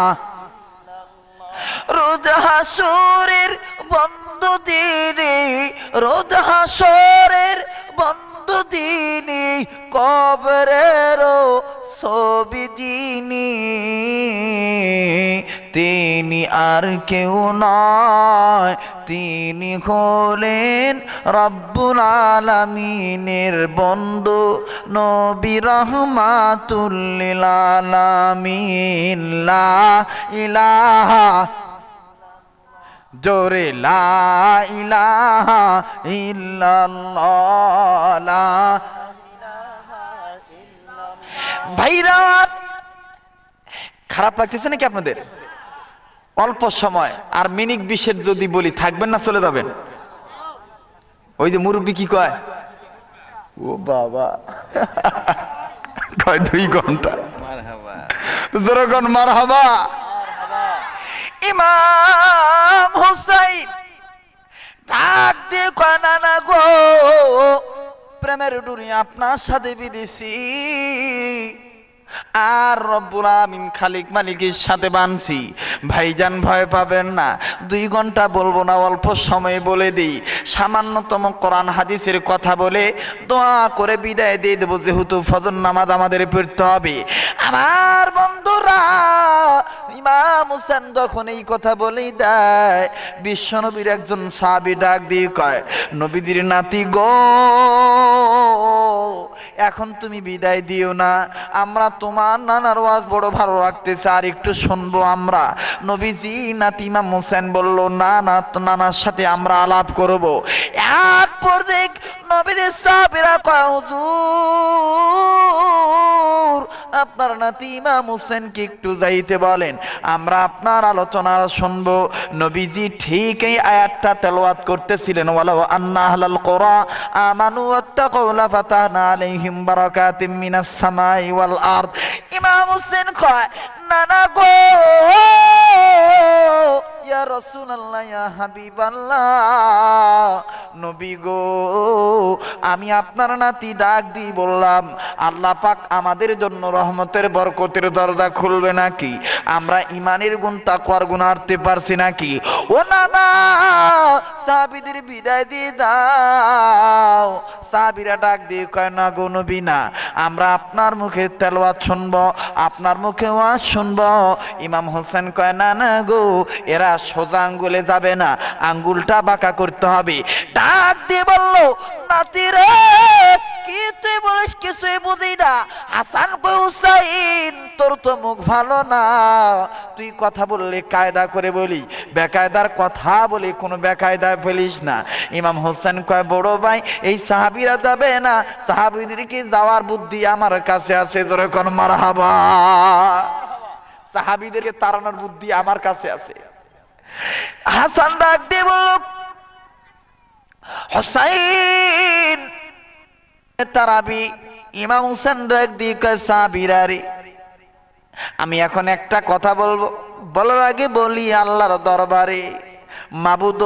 রোজ হাসরের বন্ধু দিনে, রোজ হাসরের বন্ধু দিনে, কবরেরও ছবি যিনি, তিনি আর কেউ নয়, তিনি হলেন রব্বুল আলামিনের বন্ধু, নবী রহমাতুল লিল আলামিন। লা ইলাহা, জোরে লা ইলাহা ইল্লাল্লাহ, লা ভাইরা। খারাপ লাগতেছে নাকি আপনাদের? অল্প সময় আর মিনিট 20 যদি বলি থাকবেন না চলে যাবেন? ওই যে মুরব্বী কি কয়, ও বাবা কয় 2 ঘন্টা। মারহাবা, যখন মারহাবা। ইমাম হুসাইন ডাক দিয়ে কয়, নানা গো, প্রেমের ডুরি আপনার সাথে বিদেশি, আর রব্বুল আমিন খালিক মালিকের সাথে বানছি। ভাইজান ভয় পাবেন না, 2 ঘন্টা বলবো না, অল্প সময় বলে দিই। সামান্যতম কোরআন হাদিসের কথা বলে দোয়া করে বিদায় দিয়ে দেবো, যেহেতু ফজর নামাজ আমাদের পড়তে হবে। আমার বন্ধুরা, ইমাম হোসেন যখন এই কথা বলেই দেয়, বিশ্বনবীর একজন সাহাবী ডাক দিয়ে কয়, নবীজির নাতি গো, এখন তুমি বিদায় দিও না, আমরা তোমার নানার ওয়াজ বড় ভালো রাখতেছে, আর একটু শুনবো আমরা। নবীজি নাতি ইমাম হোসেন বলল, না না, তো নানার সাথে আমরা আলাপ করব। এক পর্যায়ে নবীদের সাহাবীরা কয়, হুজুর আপনার নাতি ইমাম হোসেনকে একটু যাইতে বলেন, আমরা আপনার আলোচনা শুনবো। নবীজি ঠিক এই আয়াতটা তেলাওয়াত করতেছিলেন, ওয়ালাউ আন্না আহলাল কুরা আমানু ওয়াত্তাকু লাফাতাহনা আলাইহিম বারাকাতিম মিনাস সামাই ওয়াল আরদ। ইমাম হোসেন কয়, নানা গো, ইয়া রাসূলুল্লাহ, ইয়া হাবিবাল্লাহ, নবী গো, আমি আপনার নাতি ডাক দিয়ে বললাম, আল্লাহ পাক আমাদের জন্য রহমতের বরকতের দরজা খুলবে নাকি? আমরা ইমানের গুণ তাকওয়ার গুণ আনতে পারছি নাকি? ও না না, সাহাবীদের বিদায় দিয়ে দাও। সাহাবীরা ডাক দিয়ে কয়, না গো নবী না, আমরা আপনার মুখে তেলাওয়াত শুনবো, আপনার মুখে ওয়াজ শুনবো। ইমাম হোসেন কয়, না না গো, এরা সোজা আঙ্গুলে যাবে না, আঙ্গুলটা বাঁকা করতে হবে। ডাক দিয়ে বলল, নাতি রে, কি তুই বলিস কিছুই বুঝি না। হাসান কই, হুসাইন তোর তো মুখ ভালো না, তুই কথা বললে কায়দা করে বলি, বেকায়দার কথা বলে কোনো বেকায়দায় ফেলিস না। ইমাম হোসেন কয়, বড় ভাই, এই সাহাবীরা যাবে না, সাহাবীদেরকে যাওয়ার বুদ্ধি আমার কাছে আছে। জোরে কোন মারহাবা। সাহাবীদেরকে তাড়ানোর বুদ্ধি আমার কাছে আছে। হাসান ডাক দিয়ে বলল, হোসাইন তারাবি। ইমাম হোসেন ডাক দিয়ে কয়, সাহাবীরা রে, আমি এখন একটা কথা বলবো, বলার আগে বলি আল্লাহর দরবারে, মাবুদ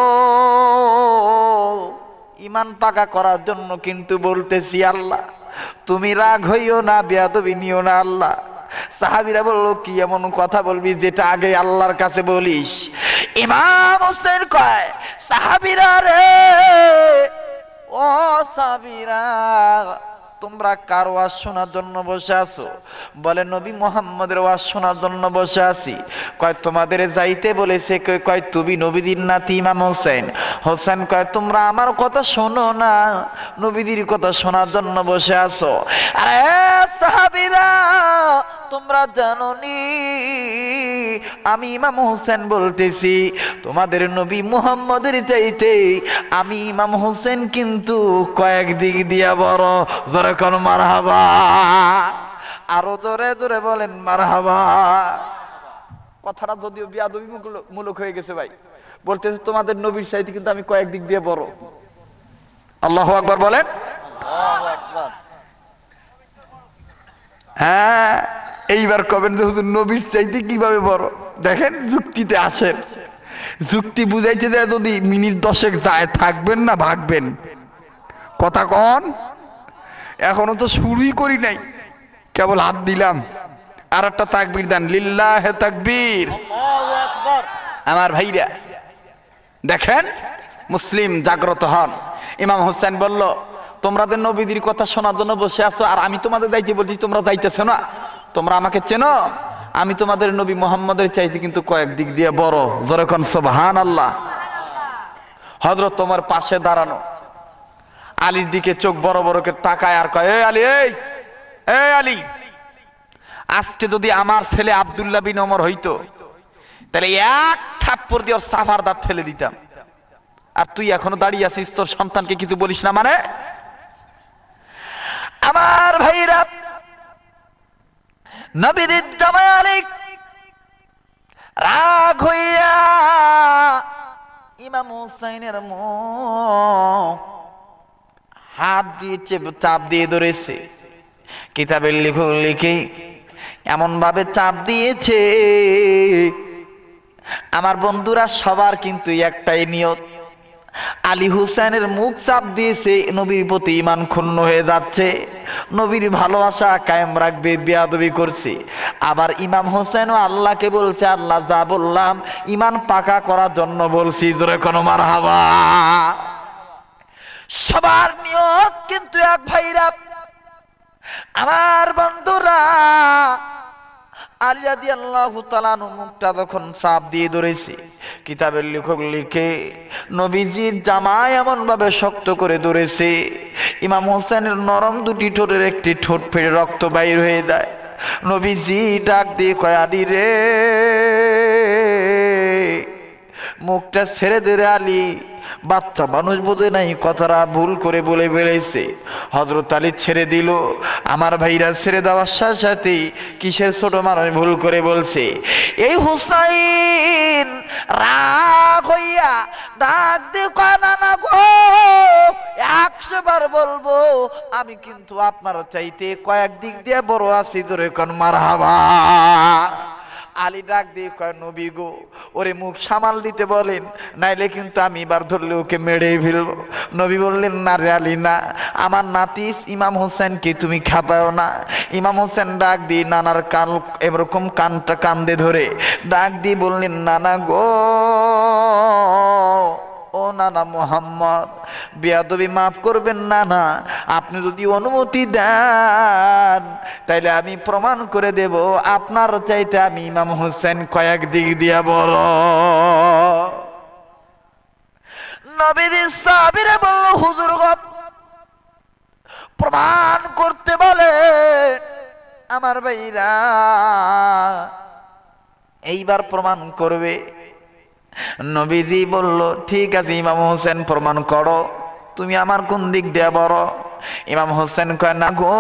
ইমান পাকা করার জন্য কিন্তু বলতেছি, আল্লাহ তুমি রাগ হইও না, বেয়াদবি নিও না আল্লাহ। সাহাবীরা বলল, কি এমন কথা বলবি যেটা আগে আল্লাহর কাছে বলিস? ইমাম হোসেন কয়, সাহাবীরা রে, ও সাহাবীরা, তোমরা কার ওয়াজ শোনার জন্য বসে আছো? বলে, নবী মুহাম্মদের ওয়াজ শোনার জন্য বসে আছি। কয়, তোমাদের যাইতে বলেছে? কয়, তুমি নবীদের নাতি ইমাম হোসেন। হোসেন কয়, তোমরা আমার কথা শোনো না, নবীদের কথা শোনার জন্য বসে আছো। আরে সাহাবীরা, তোমরা জানো নি আমি ইমাম হোসেন বলতেছি, তোমাদের নবী মুহাম্মদের চাইতে আমি ইমাম হোসেন কিন্তু কয়েক দিক দিয়া বড়। জোরে কোন মারহাবা। আরো জোরে জোরে বলেন মারহাবা। কথাটা যদিও বিয়াদবি মূলক হয়ে গেছে ভাই, বলতেছে তোমাদের নবীর চাইতে কিন্তু আমি কয়েক দিক দিয়ে বড়। আল্লাহু আকবার বলেন। হ্যাঁ, এইবার কবেন যে হুজুর নবীর চাইতে কিভাবে বড়? দেখেন, যুক্তিতে আসেন। যুক্তি বুঝাইছে যে যদি মিনিট 10 যায়, থাকবেন না ভাগবেন? কথা কন, এখনো তো শুরুই করি নাই, কেবল হাত দিলাম। আর একটা তাকবীর দেন, লিল্লাহে তাকবীর। আমার ভাইরা দেখেন, মুসলিম জাগ্রত হন। ইমাম হোসেন বলল, তোমরা যে নবীদের কথা শোনার জন্য বসে আছো, আর আমি তোমাদের যাইতে বলছি, তোমরা যাইতেছো না। তোমরা আমাকে চেনো, আমি তোমাদের নবী মুহাম্মদের চাইতে কিন্তু কয়েক দিক দিয়ে বড়। জোরে কোন সুবহানাল্লাহ। হযরত তোমার পাশে দাঁড়ানো আলীর দিকে চোখ বড় বড় করে তাকায় আর কয়, এই আলী, এই আলী, আজকে যদি আমার ছেলে আব্দুল্লাহ বিন ওমর হইতো, তাহলে এক থাপ্পড় দিয়ে ওর সাফার দাঁত ফেলে দিতাম। আর তুই এখনো দাঁড়িয়ে আছিস, তোর সন্তানকে কিছু বলিস না মানে? আমার ভাইরা, নবীদের জামাই আলী রাগ হইয়া ইমাম হুসাইনের হাত দিয়ে চাপ দিয়ে ধরেছে। কিতাবের লেখক লিখে এমন ভাবে চাপ দিয়েছে, আমার বন্ধুরা সবার কিন্তু একটাই নিয়ত, আলী হুসেনের মুখ চাপ দিয়েছে, নবীর প্রতি ঈমান ক্ষুণ্ণ হয়ে যাচ্ছে, নবীর ভালোবাসা কায়েম রাখবে, বেয়াদবি করছে। আবার ইমাম হোসেনও আল্লাহকে বলছে, আল্লাহ যা বললাম ঈমান পাকা করার জন্য বলছি। জোরে কোন মারহাবা। সবার নিয়ত কিন্তু এক ভাইরা। আমার বন্ধুরা, আলী রাদিয়াল্লাহু তাআলা মুখটা যখন চাপ দিয়ে ধরেছে, কিতাবের লেখক লিখে নবীজির জামায় এমন ভাবে শক্ত করে ধরেছে, ইমাম হোসেনের নরম দুটি ঠোঁটের একটি ঠোঁট ফেটে রক্ত বাইর হয়ে যায়। নবীজি ডাক দিয়ে কয়, আলী রে, মুখটা ছেড়ে দে রে আলী, বাচ্চা মানুষ বোঝে নাই, কথাটা ভুল করে বলে বেড়েছে। হযরত আলী ছেড়ে দিল। আমার ভাইরা ছেড়ে দেওয়ার সাথে সাথে কিসের ছোট মানুষ ভুল করে বলছে, এই হুসাইন রাগ হইয়া ডাক দিয়ে কয়, না না গো, 100 বার বলবো আমি কিন্তু আপনার চাইতে কয়েক দিক দিয়ে বড় আছি। জোরে কোন মারহাবা। আলী ডাক দিয়ে কয় নবী গো, ওরে মুখ সামাল দিতে বলেন, নাইলে কিন্তু আমি এবার ধরলে ওকে মেরেই ফেলবো। নবী বললেন না রে আলী না, আমার নাতি ইমাম হোসেনকে তুমি খাপাও না। ইমাম হোসেন ডাক দিয়ে নানার কান এরকম কানটা কান্দে ধরে ডাক দিয়ে বললেন নানা গো, ও নানা মুহাম্মদ, বেয়াদবি মাফ করবেন নানা, আপনি যদি অনুমতি দেন তাইলে আমি প্রমাণ করে দেব আপনার চাইতে আমি ইমাম হোসেন কয়েক দিক দিয়া বড়। নবীজি সাহাবীরা বলল হুজুর গো, প্রমাণ করতে বলে। আমার ভাইরা এইবার প্রমাণ করবে। নবীজি বলল ঠিক আছে ইমাম হোসেন প্রমাণ করো, তুমি আমার কোন দিক দিয়ে বড়? ইমাম হোসেন কয় না গো,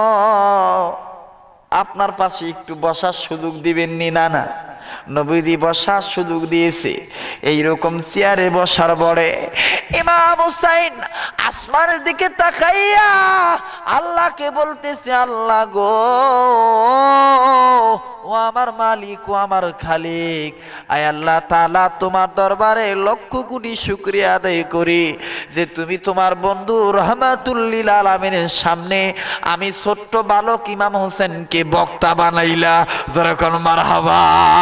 আপনার পাশে একটু বসার সুযোগ দিবেন নি নানা। নবীজি বসার সুযোগ দিয়েছে, এইরকম চেয়ারে বসার পরে ইমাম হুসাইন আসমানের দিকে তাকাইয়া আল্লাহকে বলতেছে আল্লাহ গো, ও আমার মালিক, ও আমার খালিক, আয় আল্লাহ তাআলা তোমার দরবারে লক্ষ কোটি শুকরিয়া আদায় করি যে তুমি তোমার বন্ধু রাহমাতুল লিল আলামিনের সামনে আমি ছোট্ট বালক ইমাম হোসেনকে বক্তা বানাইলা। যেরকম মারহাবা।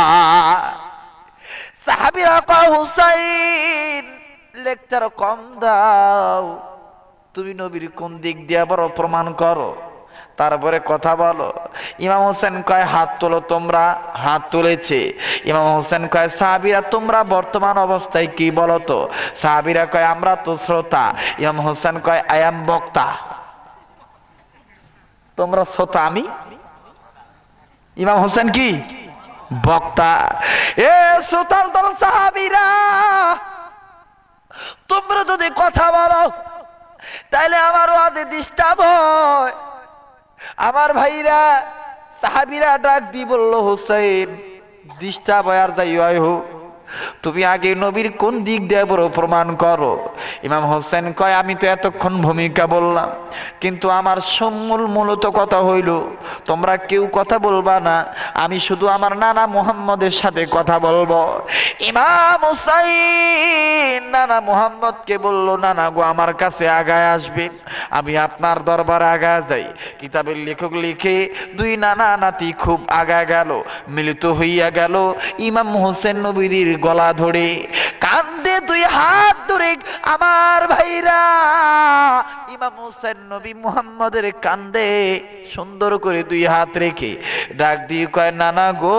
সাহাবীরা কয় হুসাইন লেকচার কম দাও, তুমি নবীর কোন দিক দিয়া বড় প্রমাণ করো, তারপরে কথা বলো। ইমাম হোসেন কয় হাত তোলো তোমরা। হাত তুলেছে। ইমাম হোসেন কয় সাহাবীরা তোমরা বর্তমান অবস্থায় কি বলো তো? সাহাবীরা কয় আমরা তো শ্রোতা। ইমাম হোসেন কয় আই এম বক্তা। তোমরা শ্রোতা, আমি ইমাম হোসেন কি বক্তা। এ শ্রোতার দল সাহাবীরা, তোমরা যদি কথা বলো তাইলে আমারও আদে ডিস্টার্ব হয়। আমার ভাইরা সাহাবীরা ডাক দি বলল হোসেন ডিস্টার্ব হয় আর যাই হয় হোক, তুমি আগে নবীর কোন দিক দিয়ে বড় প্রমাণ করো। ইমাম হোসেন কয় আমি তো এতক্ষণ ভূমিকা বললাম, কিন্তু আমার মূলত কথা হইল তোমরা কেউ কথা বলবা না, আমি শুধু আমার নানা মুহাম্মদের সাথে কথা বলবো। ইমাম হুসাইন নানা মুহাম্মদকে বলল নানা গো আমার কাছে আগায় আসবেন, আমি আপনার দরবারে আগায় যাই। কিতাবের লেখক লিখে দুই নানা নাতি খুব আগায় গেল, মিলিত হইয়া গেল। ইমাম হোসেন নবীর গলা ধরে কান্দে দুই হাত ধরে। আমার ভাইরা ইমাম হোসেন নবী মুহাম্মদের কান্দে সুন্দর করে দুই হাত রেখে ডাক দিয়ে কয় নানা গো,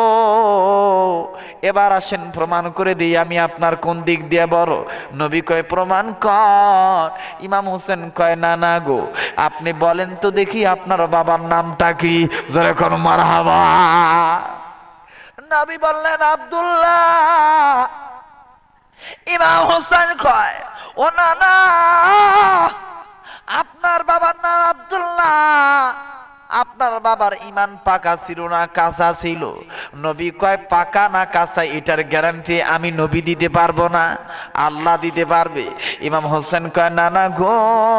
এবার আসেন প্রমাণ করে দিই আমি আপনার কোন দিক দিয়ে বড়। নবী কয় প্রমাণ কর। ইমাম হোসেন কয় নানা গো আপনি বলেন তো দেখি আপনার বাবার নামটা কি? যেরকম মারহাবা। নবী বললেন আব্দুল্লাহ। ইমাম হোসেন কয় ও নানা, আপনার বাবার নাম আব্দুল্লাহ, আপনার বাবার ইমান পাকা ছিল না কাঁচা ছিল? নবী কয় পাকা না কাঁচা এটার গ্যারান্টি আমি নবী দিতে পারবো না, আল্লাহ দিতে পারবে। ইমাম হোসেন কয় নানা গো,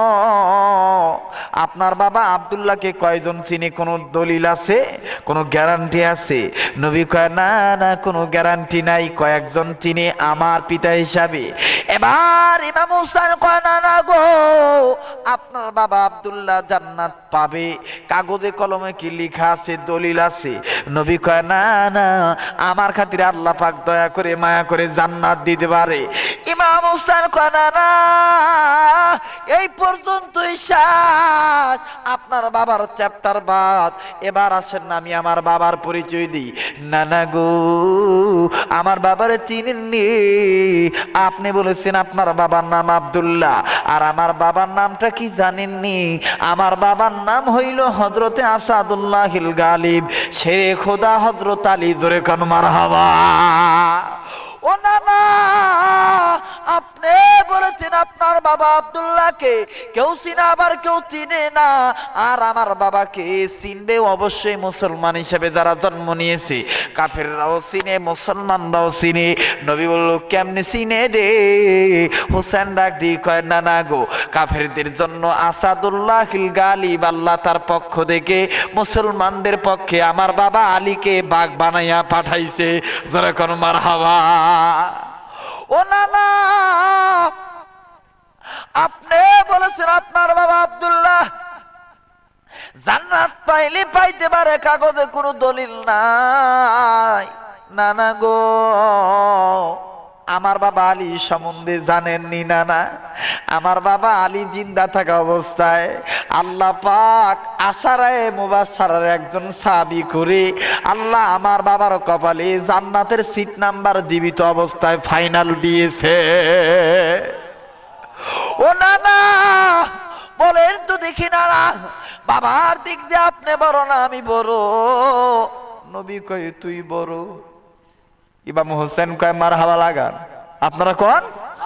আপনার বাবা আব্দুল্লাহকে কয়জন চিনি? কোনো দলিল আছে? কোনো গ্যারান্টি আছে? নবী কয় না না কোনো গ্যারান্টি নাই, কয়েকজন চিনি আমার পিতা হিসাবে। এবার ইমাম হোসেন কয় নানা গো, আপনার বাবা আব্দুল্লাহ জান্নাত পাবে, কাগজে কলমে কি লেখা আছে? দলিল আছে? নবী কয় না না আমার খাতিরে আল্লাহ পাক দয়া করে মায়া করে জান্নাত দিতে পারে। ইমাম হোসেন কয় না না এই পর্যন্তই শেষ, আপনার বাবার চ্যাপ্টার বাদ। এবার আসেন না আমি আমার বাবার পরিচয় দিই। নানা গো আমার বাবারে চিনেননি? আপনি বলেছেন আপনার বাবার নাম আব্দুল্লাহ, আর আমার বাবার নামটা কি জানেননি? আমার বাবার নাম হইল হযরতে আসাদুল্লাহিল গালিব, শেরে খোদা হযরত আলী। জোরে কান মারহাবা। ও নানা আপনি বলেছেন আপনার বাবা আব্দুল্লাহকে কেউ চিনে আবার কেউ চিনে না, আর আমার বাবাকে চিনবে অবশ্যই মুসলমান হিসেবে যারা জন্ম নিয়েছে। কাফেররাও চিনে, মুসলমানরাও চিনে। নবী বলল কেমনে চিনে রে? হোসেন ডাক দিয়ে কয় না না গো, কাফেরদের জন্য আসাদুল্লাহিল গালিব, আল্লাহ তার পক্ষ থেকে মুসলমানদের পক্ষে আমার বাবা আলীকে বাঘ বানাইয়া পাঠাইছে। যেরকম মারহাবা। ও না না, আপনি বলেছেন আপনার বাবা আব্দুল্লাহ জান্নাত পাইলে পাইতে পারে, কাগজে কোনো দলিল নাই। না না গো, আমার বাবা আলী সম্বন্ধে জানেননি না না। আমার বাবা আলী জিন্দা থাকা অবস্থায় আল্লাহ পাক আশারায়ে মুবাশশারার একজন সাহাবী করে আল্লাহ আমার বাবার কপালে জান্নাতের সিট নাম্বার জীবিত অবস্থায় ফাইনাল দিয়েছে। ও না না, বলেন তো দেখি না না, বাবার দিক দিয়ে আপনি বড় না আমি বড়? নবী কয় তুই বড়। ইমাম হোসেন কয় মারহাবা লাগান। আপনারা কোন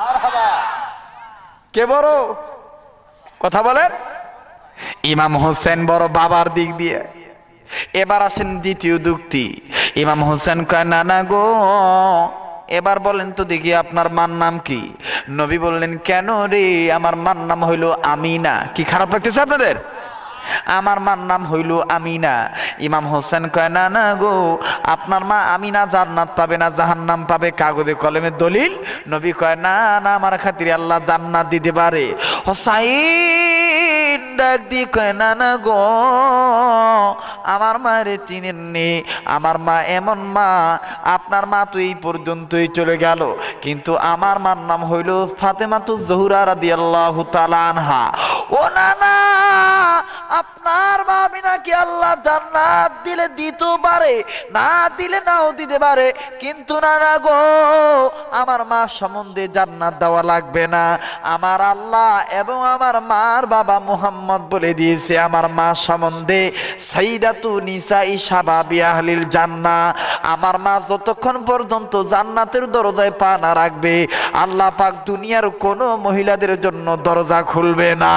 কে বড়? কথা বলেন। ইমাম হোসেন বড় বাবার দিক দিয়ে। এবার আসেন দ্বিতীয় যুক্তি। ইমাম হোসেন কয় না না গো, এবার বলেন তো দেখি আপনার মার নাম কি? নবী বললেন কেন রে? আমার মার নাম হইল আমিনা। কি খারাপ লাগতেছে আপনাদের? আমার মার নাম হইল আমিনা। ইমাম হোসেন কয় না না গো, আপনার মা আমিনা জান্নাত পাবে না জাহান্নাম পাবে, কাগজে কলমে দলিল? নবী কয় না না, আমার খাতিরে আল্লাহ জান্নাত দিতে পারে। হোসাইন ডাক দি কয় না না গো, আমার মায়ের চিনেননি। আমার মা এমন মা, আপনার মা তো এই পর্যন্তই চলে গেল, কিন্তু আমার মার নাম হইল ফাতেমাতুজ জোহরা রাদিয়াল্লাহু তাআলা আনহা। ও না না, আপনার মা আমিনাকে আল্লাহ জান্নাত দিলে দিতে পারে, না দিলে নাও দিতে পারে, কিন্তু না না গো, আমার মা সম্বন্ধে জান্নাত দেওয়া লাগবে না। আমার আল্লাহ এবং আমার মার বাবা মুহাম্মদ বলে দিয়েছে আমার মা সম্বন্ধে সাইয়্যিদাতু নিসাই শাবাবি আহলিল জান্নাহ। আমার মা যতক্ষণ পর্যন্ত জান্নাতের দরজায় পা না রাখবে, আল্লাহ পাক দুনিয়ার কোনো মহিলাদের জন্য দরজা খুলবে না।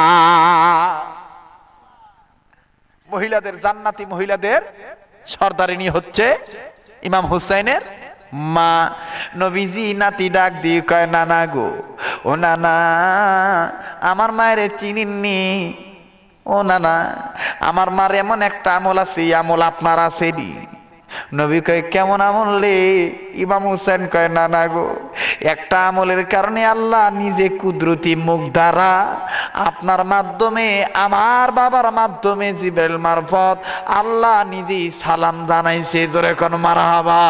মহিলাদের জান্নাতি মহিলাদের সর্দারিনী হচ্ছে ইমাম হুসাইনের মা। নবীজি নাতি ডাক দিয়ে কয় না না গো, ও না না, আমার মায়ের চিনিননি? ও না না, আমার মার এমন একটা আমল আছে, আমল আপনার আসেনি। নবী কয় কেমন আমল রে? ইমাম হুসেন কয় না না গো, একটা আমলের কারণে আল্লাহ নিজে কুদরতি মুখ দ্বারা আপনার মাধ্যমে, আমার বাবার মাধ্যমে জিবরাইল মারফত আল্লাহ নিজেই সালাম জানাইছে। জোরে কোন মারহাবা।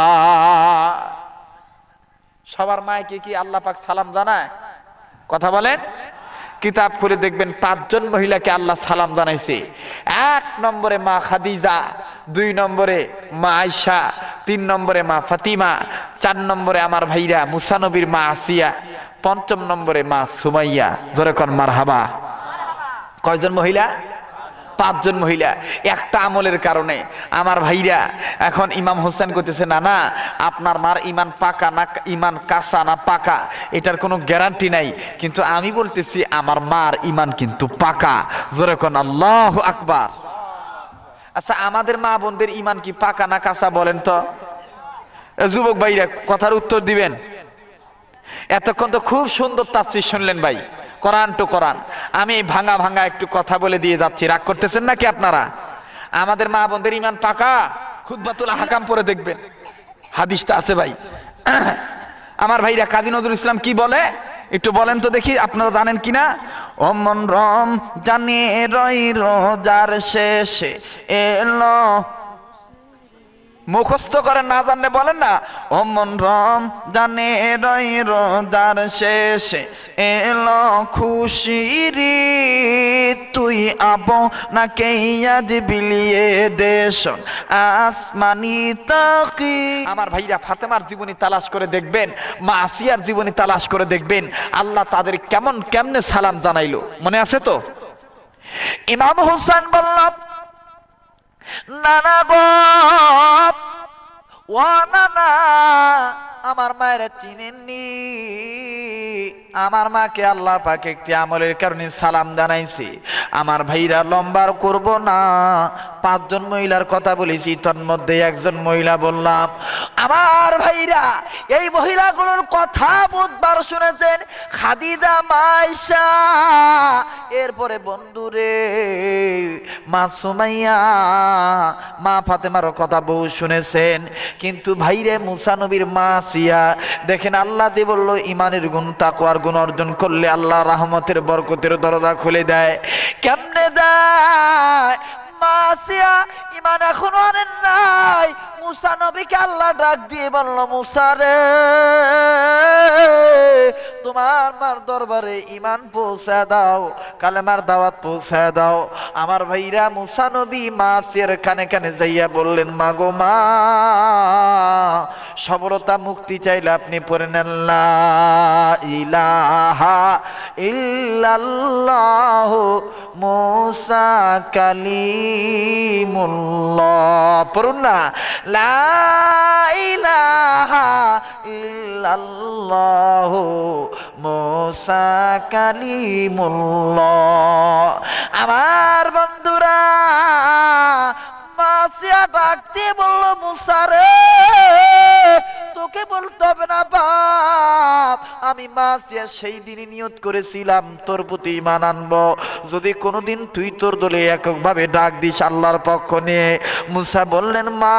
সবার মাকে কি আল্লাহ পাক সালাম জানায়? কথা বলেন। কিতাব খুলে দেখবেন 5 জন মহিলাকে আল্লাহ সালাম জানাইছে। 1 নম্বরে মা খাদিজা, 2 নম্বরে মা আয়েশা, 3 নম্বরে মা ফাতিমা, 4 নম্বরে আমার ভাইরা মুসা নবীর মা আসিয়া, 5ম নম্বরে মা সুমাইয়া। জোরে কোন মারহাবা। কয়জন মহিলা? 5 জন মহিলা। একটা আমলের কারণে আমার ভাইরা এখন ইমাম হোসেন করতেছে না না, আপনার মার ইমান পাকা না ইমান কাঁচা না পাকা এটার কোনো গ্যারান্টি নাই, কিন্তু আমি বলতেছি আমার মার ইমান কিন্তু পাকা। জোরে কোন আল্লাহু আকবার। আচ্ছা, আমাদের মা বোনদের ইমান কি পাকা না কাঁচা বলেন তো? যুবক ভাইরা কথার উত্তর দিবেন। এতক্ষণ তো খুব সুন্দর তাফসীর শুনলেন ভাই, কোরআন টু কোরআন। আমি ভাঙা ভাঙা একটু কথা বলে দিয়ে যাচ্ছি, রাগ করতেছেন নাকি আপনারা? আমাদের মা বোনদের ইমান পাকা? খুতবাতুল আহকাম পড়ে দেখবেন, হাদিসটা আছে ভাই। আমার ভাইরা কাজী নজরুল ইসলাম কি বলে একটু বলেন তো দেখি, আপনারা জানেন কিনা? অমন রম জানে রই রোজার শেষে এলো, মুখস্থ করেন, না জানলে বলেন না। অমন রম জানে রই রোজার শেষে এলো খুশির, তুই আবো নাকে আজ বিলিয়ে দেশ আসমানি তাকি। আমার ভাইরা ফাতেমার জীবনী তালাশ করে দেখবেন, মা আসিয়ার জীবনী তালাশ করে দেখবেন, আল্লাহ তাদের কেমনে সালাম জানাইলো, মনে আছে তো? ইমাম হোসেন বললাম নানা গো, ও নানা, আমার মায়ের চিনেননি। আমার মাকে আল্লাহ পাক একটি আমলের কারণে সালাম জানাইছে। আমার ভাইরা লম্বার করব না, 5 জন মহিলার কথা বলেছি, তন্মধ্যে একজন মহিলা বললাম। আমার ভাইরা এই মহিলাগুলোর কথা বুধবার শুনেছেন, খাদিজা, মাইশা, এরপরে বন্ধুরে মা সুমাইয়া, মা ফাতেমার কথা বহু শুনেছেন। কিন্তু ভাইরে মুসা নবীর মা আসিয়া, দেখেন আল্লাহ যে বললো ইমানের গুণ, তাকওয়ার গুণ অর্জন করলে আল্লাহ রহমতের বরকতের দরজা খুলে দেয়। কেমনে দেয়? মা আসিয়া ইমান এখনো আনেন নাই। মুসা নবীকে আল্লাহ ডাক দিয়ে বলল, মুসা রে, তোমার মার দরবারে ইমান পৌঁছায় দাও, কালেমার দাওয়াত পৌঁছায় দাও। আমার ভাইরা মুসা নবী মা আসিয়ার কানে কানে যাইয়া বললেন, মা গো মা, সবরতা মুক্তি চাইলে আপনি পড়েন লা ইলাহা ইল্লাল্লাহ মুসা কালিমুল্লাহ, পড়ুন না, লা ইলাহা ইল্লাল্লাহ মুসা কালিমুল্লাহ। আমার বন্ধুরা, মাসিয়া ডাক দিয়ে বলল, মুসা রে, তোকে বলতে হবে না বাপ, আমি মাসিয়া সেই দিনই নিয়ত করেছিলাম তোর প্রতি ঈমান আনবো যদি কোনোদিন তুই তোর দলে এককভাবে ডাক দিস আল্লাহর পক্ষ নিয়ে। মুসা বললেন, মা,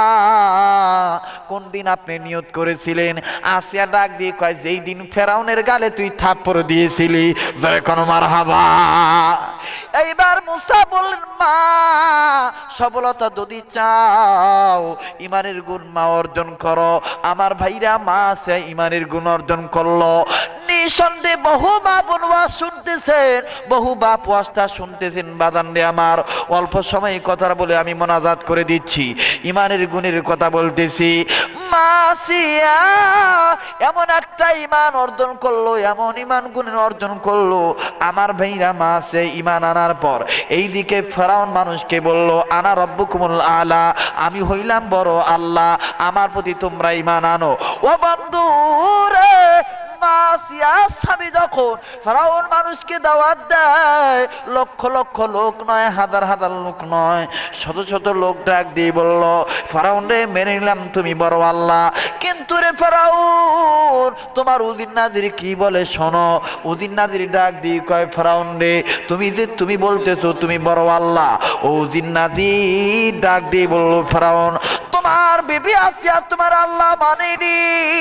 কোন দিন আপনি নিয়ত করেছিলেন? আসিয়া ডাক দিয়ে কয়, যেই দিন ফেরাউনের গালে তুই থাপ্পড় দিয়েছিলি। জয় কোনো মারহাবা। এইবার মুসা বললেন, মা, সফলতা যদি চাও ইমানের গুণ মা অর্জন করো। আমার ভাইরা মা আছে ইমানের গুণ অর্জন করলো। নিঃসন্দেহে বহু বাপ ওয়াজ শুনতেছেন, বহু বাপ ওয়াজটা শুনতেছেন। বাদান রে আমার, অল্প সময় কথা বলে আমি মোনাজাত করে দিচ্ছি। ইমানের গুণের কথা বলতেছি। মাসিয়া এমন একটা ইমান অর্জন করলো, এমন ইমান গুণ অর্জন করলো। আমার ভাইরা মাসে ইমান আনার পর এইদিকে ফেরাউন মানুষকে বলল, আনা রব্বুকুমুল আলা, আমি হইলাম বড় আল্লাহ, আমার প্রতি তোমরা ইমান আনো। ও বন্ধু রে, মাসিয়ার স্বামী যখন ফেরাউন মানুষকে দাওয়াত দেয়, লক্ষ লক্ষ লোক নয়, হাজার হাজার লোক নয়, শত শত লোক ডাক দিয়ে বলল, ফেরাউন রে, মেনে নিলাম তুমি বড় আল্লাহ, কিন্তু রে ফেরাউন, তোমার উজির নাজির কি বলে শোনো। উজির নাজির ডাক দিয়ে কয়, ফেরাউন রে, তুমি বলতেছো তুমি বড় আল্লাহ। ও উজির নাজির ডাক দিয়ে বলল, ফেরাউন, তোমার বিবি আসিয়া তোমার আল্লাহ মানেনি।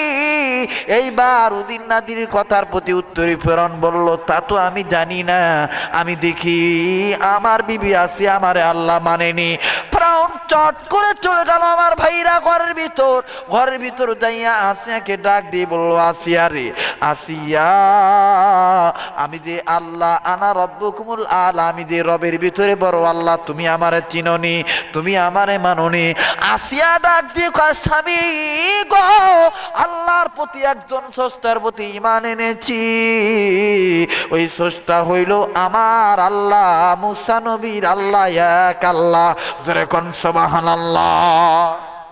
এইবার উদিন নাদির কথার প্রতি উত্তরে ফেরাউন বলল, তা তো আমি জানি না, আমি দেখি আমার বিবি আসিয়া আমারে আল্লাহ মানেনি। ফেরাউন চট করে চলে গেল আমার ভাইরা ঘরের ভিতর যাইয়া আসিয়াকে ডাক দিয়ে বলল, আসিয়া রে, আসিয়া, আমি যে আল্লাহ, আনা রব্বুকুমুল আলা, আমি যে রবের ভিতরে বড় আল্লাহ, তুমি আমারে চিনোনি, তুমি আমারে মানোনি। আসিয়া ডাক দিয়ে কয়, স্বামী গো, আল্লাহর প্রতি একজন স্রষ্টার প্রতি ঈমান এনেছি। ওই স্রষ্টা হইল আমার আল্লাহ, মুসা নবীর আল্লাহ এক আল্লাহ। জোরে কোন সুবহানাল্লাহ।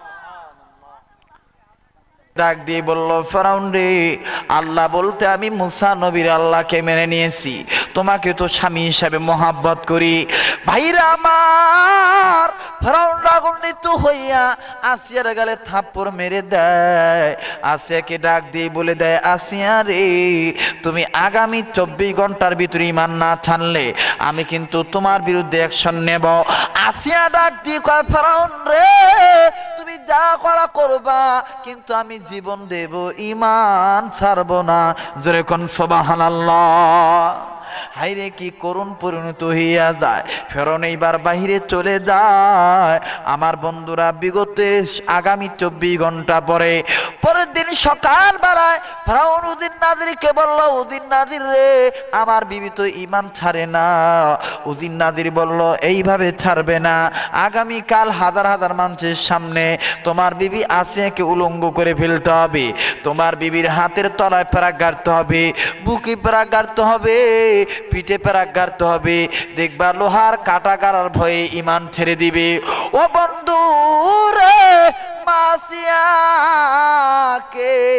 ডাক দিয়ে বলল, ফেরাউন রে, আল্লাহ বলতে আমি মুসা নবীর আল্লাহকে মেনে নিয়েছি, তোমাকে তো স্বামী হিসাবে মহাব্বত করি। ভাইরা আমার, ফেরাউন রাগান্বিত হইয়া আসিয়ার গালে থাপ্পড় মেরে দেয়। আসিয়াকে ডাক দিয়ে বলে দেয়, আসিয়া রে, তুমি আগামী 24 ঘন্টার ভিতরে ঈমান না ছাড়লে আমি কিন্তু তোমার বিরুদ্ধে অ্যাকশন নেব। আসিয়া ডাক দিয়ে কয়, ফেরাউন রে, তুমি যা করা করবা, কিন্তু আমি জীবন দেব, ঈমান ছাড়ব না। জোরে কোন সুবহানাল্লাহ। হাইরে কি করুণ পরিণত হইয়া যায়। ফেরাউন এইবার বাহিরে চলে যায়। আমার বন্ধুরা, বিগত আগামী 24 ঘন্টা পরের দিন সকাল বেলায় ফেরাউন উজির নাজিরকে বলল, উজির নাজির রে, আমার বিবি তো ঈমান ছাড়ে না। উজির নাজির বলল, এইভাবে ছাড়বে না, আগামীকাল হাজার হাজার মানুষের সামনে তোমার বিবি আসিয়াকে উলঙ্গ করে ফেলতে হবে। তোমার বিবির হাতের তলায় প্যারাক গাড়তে হবে, বুকে প্যারাক গাড়তে হবে, পিঠে প্যারাক গাড়তে হবে। দেখবা লোহার কাটা গাড়ার ভয়ে ঈমান ছেড়ে দিবে। ও বন্ধু রে, মাসিয়াকে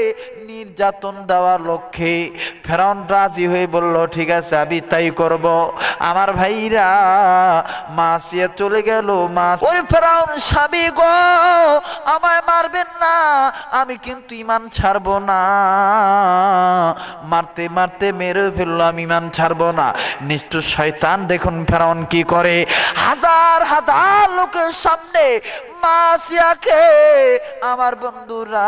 নির্যাতন দেওয়ার লক্ষ্যে ফেরাউন রাজি হয়ে বলল, ঠিক আছে আমি তাই করব। আমার ভাইরা মাসিয়া চলে গেল। ওরে ফেরাউন স্বামী গো, আমায় মারবেন না, আমি কিন্তু ঈমান ছাড়বো না। মারতে মারতে মেরে ফেললো, আমি ঈমান ছাড়বো না। নিষ্ঠুর শয়তান দেখুন ফেরাউন কি করে, হাজার হাজার লোকের সামনে মাসিয়াকে আমার বন্ধুরা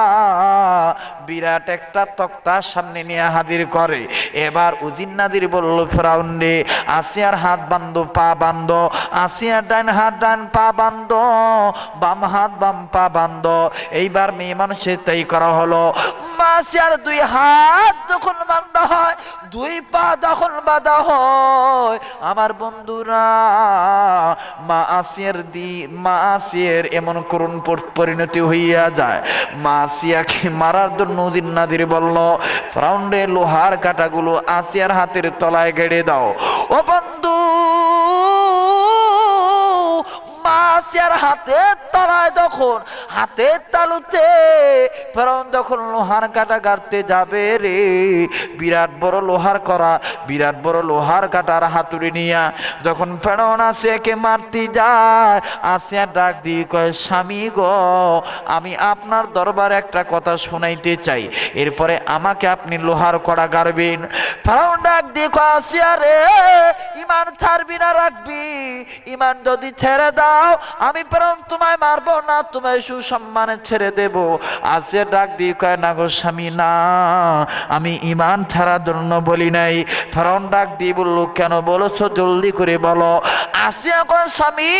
বিরাট একটা তক্তার সামনে নিয়ে হাজির করে। এবার উজির নাজির বলল, ফেরাউন রে আসিয়ার হাত বান্ধো, পা বান্ধো, আসিয়ার ডান হাত ডান পা বান্ধো, বাম হাত বাম পা বান্ধো। এইবার মেয়ে মানুষের তাই করা হলো। মাসিয়ার দুই হাত যখন বান্ধা হয়, দুই পা যখন বাঁধা হয়, আমার বন্ধুরা মা আসিয়ার এমন করুণ পরিণতি হইয়া যায়। মা আসিয়াকে মারার জন্য উজির নাজির বলল, ফেরাউন রে লোহার কাঁটাগুলো আসিয়ার হাতের তলায় গেড়ে দাও। ও বন্ধু, মাসিয়ার হাতের তলায় যখন হাতের তালুতে ফেরাউন যখন লোহার কাঁটা গাড়তে যাবে রে, বিরাট বড় লোহার করা, বিরাট বড় লোহার কাঁটার হাতুড়ি নিয়া যখন ফেরাউন আসিয়াকে মারতে যায়, আসিয়া ডাক দিয়ে কয়, স্বামী গো, আমি আপনার দরবারে একটা কথা শোনাইতে চাই, এরপরে আমাকে আপনি লোহার কড়া গাড়বেন। ফেরাউন ডাক দিয়ে কয়, আসিয়া রে, ঈমান ছাড়বি না রাখবি? ঈমান যদি ছেড়ে দাও, আমি ফেরাউন তোমায় মারবো না, তোমায় সুসম্মানে ছেড়ে দেব। আসিয়া ডাক দিয়ে কয়, না গো স্বামী না, আমি ঈমান ছাড়ার জন্য বলি নাই। ফেরাউন ডাক দিয়ে বলল, কেন বলেছো জলদি করে বলো। আসিয়া কয়, স্বামী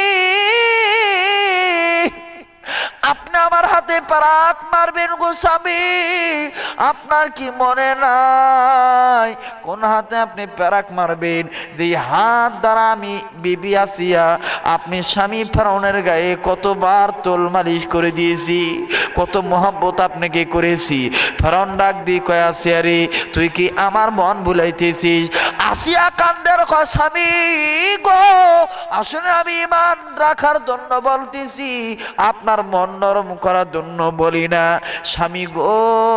আপনি আমার হাতে পারাক মারবেন গো স্বামী, আপনার কি মনে নাই কোন হাতে আপনি পারাক মারবেন? যে হাত দ্বারা আমি বিবি আসিয়া আপনি স্বামী ফেরাউনের গায়ে কতবার তোল মালিশ করে দিয়েছি, কত মহব্বত আপনাকে করেছি। ফেরাউন ডাক দিয়ে কয়, আসিয়া রে, তুই কি আমার মন ভুলাইতেছিস? আসিয়া কান্দের কয়, স্বামী গো, আসলে আমি ঈমান রাখার জন্য বলতেছি, আপনার মন নরম করার জন্য বলি না। স্বামী গো,